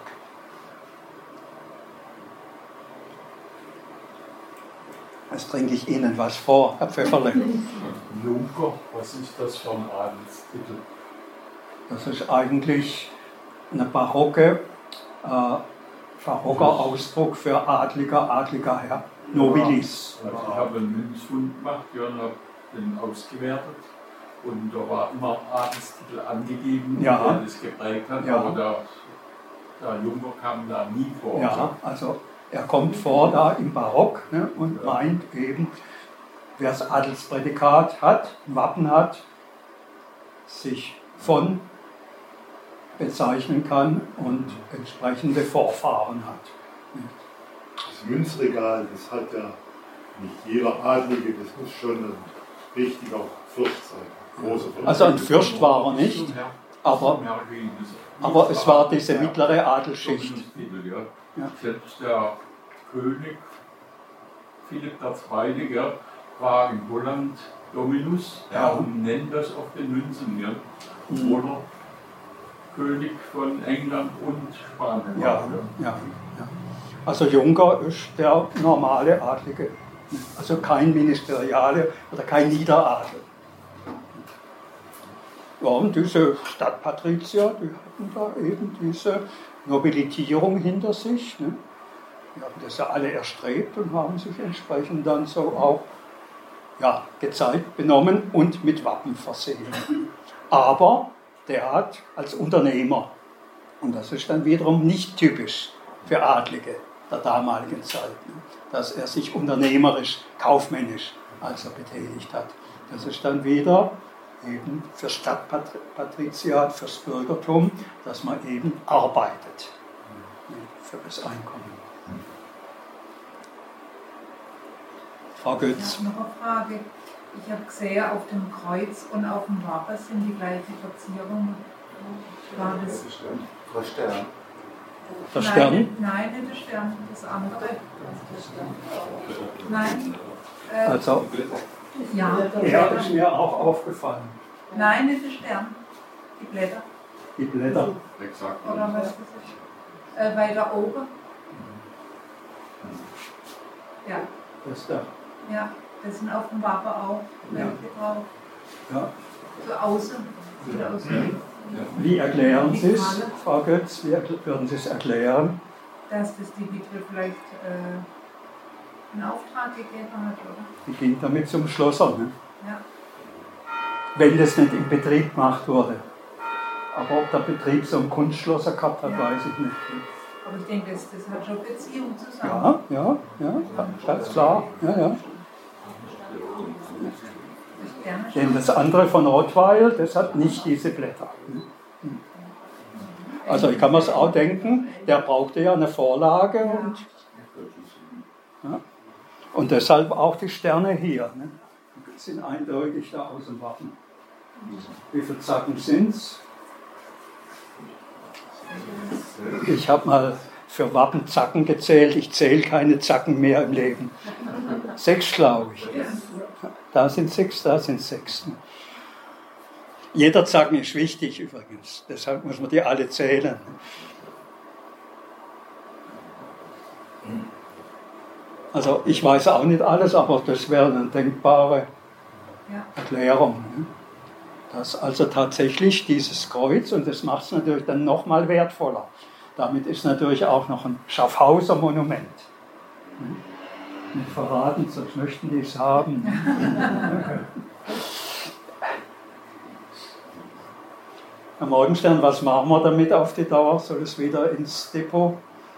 Jetzt trinke ich Ihnen was vor, Herr Pfefferle. Junker, was ist das für ein Adelstitel? Das ist eigentlich eine barocke, äh, barocker Ausdruck für adliger, adliger Herr, Nobilis. Also ich habe einen Münzfund gemacht ja, und habe den ausgewertet. Und da war immer Adelstitel angegeben, ja. der das geprägt hat, ja. aber der, der Junker kam da nie vor. Ja, also er kommt vor da im Barock, ne, und ja. meint eben, wer das Adelsprädikat hat, ein Wappen hat, sich von bezeichnen kann und entsprechende Vorfahren hat. Das Münzregal, das hat ja nicht jeder Adlige, das muss schon ein richtiger Fürst sein. Großer Fürst. Also ein Fürst war er nicht, aber, aber es war diese mittlere Adelsschicht. Ja. Selbst der König Philipp der Zweite ja, war in Holland Dominus, ja, und nennt das auf den Münzen. Ja. Mhm. Oder König von England und Spanien. Ja, ja, ja. Also Junker ist der normale Adlige, also kein Ministeriale oder kein Niederadel. Ja, und diese Stadtpatrizier, die hatten da eben diese Nobilitierung hinter sich. Ne? Die haben das ja alle erstrebt und haben sich entsprechend dann so auch ja, gezeigt, benommen und mit Wappen versehen. Aber der hat als Unternehmer, und das ist dann wiederum nicht typisch für Adlige der damaligen Zeit, ne? dass er sich unternehmerisch, kaufmännisch also betätigt hat. Das ist dann wieder eben für Stadtpatriziat, fürs Bürgertum, dass man eben arbeitet für das Einkommen. Frau Götz. Ich habe noch eine Frage. Ich habe gesehen, auf dem Kreuz und auf dem Wappen sind die gleiche Verzierung. War das? Der Stern. Der Stern? Nein, nein, nicht der Stern, das andere. Nein. Äh, Also, ja, ja, ist mir auch aufgefallen. Nein, nicht der Stern. Die Blätter. Die Blätter. Exakt. Oder was das ist. Äh, weiter oben. Ja. Das ist der. Ja, das sind auf dem Wappen auch welche drauf. Ja. So außen. Sieht aus wie, Wie erklären Sie es, Frau Götz? Wie würden Sie es erklären? dass das die Witwe vielleicht äh, einen Auftrag gegeben hat, oder? Die ging damit zum Schlosser, ne? Ja. Wenn das nicht im Betrieb gemacht wurde. Aber ob der Betrieb so einen Kunstschlosser gehabt hat, Ja. weiß ich nicht. Aber ich denke, das, das hat schon Beziehung zusammen. Ja, ja, ja, ganz klar. Ja, ja. Denn das andere von Rottweil, das hat nicht diese Blätter. Also ich kann mir es auch denken, der brauchte ja eine Vorlage und, ja, und deshalb auch die Sterne hier. Ne? Die sind eindeutig da aus dem Wappen. Wie viele Zacken sind es? Ich habe mal für Wappen Zacken gezählt, ich zähle keine Zacken mehr im Leben. Sechs, glaube ich. Da sind sechs, da sind sechs. Jeder Zacken ist wichtig übrigens, deshalb muss man die alle zählen. Also ich weiß auch nicht alles, aber das wäre eine denkbare Erklärung. Dass also tatsächlich dieses Kreuz, und das macht es natürlich dann nochmal wertvoller. Damit ist natürlich auch noch ein Schaffhauser Monument. Nicht verraten, sonst möchten die es haben. Herr Morgenstern, was machen wir damit auf die Dauer? Soll es wieder ins Depot?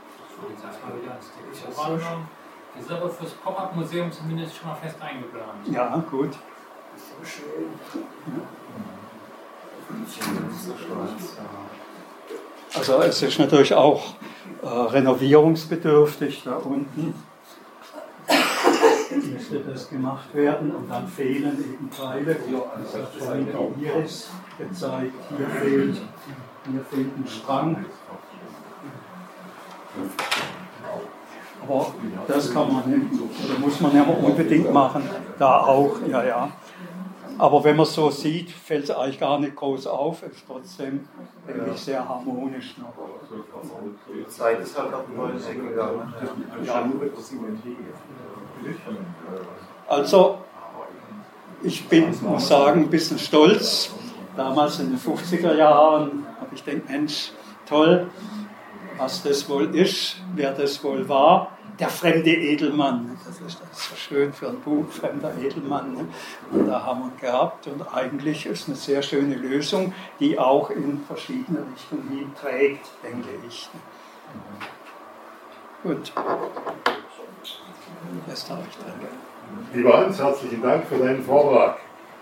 Das ist aber fürs Pop-Up-Museum zumindest schon mal fest eingeplant. Ja, gut. Also es ist natürlich auch äh, renovierungsbedürftig da unten. Müsste das gemacht werden und dann fehlen eben Teile. Das hat vorhin die Iris gezeigt. Hier fehlt, hier fehlt ein Strang. Aber das kann man nicht, oder muss man ja unbedingt machen. Da auch, ja, ja. Aber wenn man es so sieht, fällt es eigentlich gar nicht groß auf. Es ist trotzdem, denke ich, sehr harmonisch noch. Die Zeit ist halt auch ein neues Ding gegangen. Ja. Also, ich bin, muss sagen, ein bisschen stolz. Damals in den fünfziger Jahren habe ich gedacht, Mensch, toll, was das wohl ist, wer das wohl war. Der fremde Edelmann, das ist, das ist so schön für ein Buch, fremder Edelmann. Ne? Und da haben wir gehabt und eigentlich ist eine sehr schöne Lösung, die auch in verschiedene Richtungen hin trägt, denke ich. Gut. Das darf ich danke. Lieber Hans, herzlichen Dank für deinen Vortrag.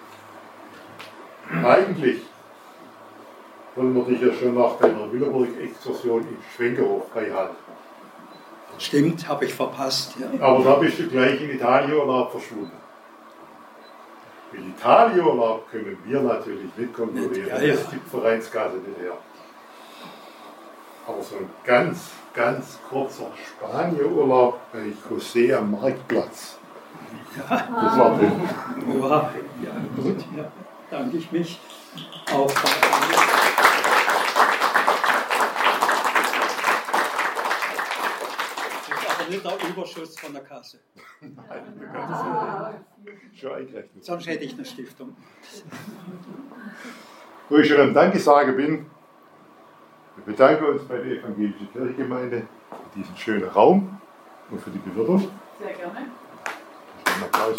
Eigentlich wollen wir dich ja schon nach deiner Willeburg-Exkursion in Schwenkerhof freihalten. Stimmt, habe ich verpasst. Ja. Aber da bist du gleich in Italienurlaub verschwunden. Mit Italienurlaub können wir natürlich nicht konkurrieren. Ja, ja. Das gibt Vereinskasse nicht her. Aber so ein ganz, ganz kurzer Spanienurlaub bei José am Marktplatz. Ja. Das war drin. Ja, ja, gut, ja. Danke ich mich auch. Nicht der Überschuss von der Kasse. Nein, schon eingerechnet. Sonst hätte ich eine Stiftung. Wo ich schon am Dankesage bin, wir bedanken uns bei der Evangelischen Kirchengemeinde für diesen schönen Raum und für die Bewirtung. Sehr gerne. Einen Applaus.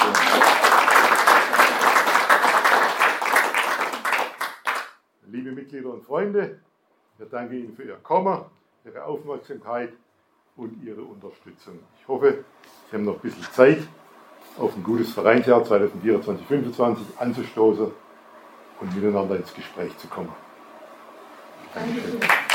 Liebe Mitglieder und Freunde, wir danken Ihnen für Ihr Kommen, Ihre Aufmerksamkeit und Ihre Unterstützung. Ich hoffe, Sie haben noch ein bisschen Zeit, auf ein gutes Vereinsjahr zweitausendvierundzwanzig fünfundzwanzig anzustoßen und miteinander ins Gespräch zu kommen. Dankeschön.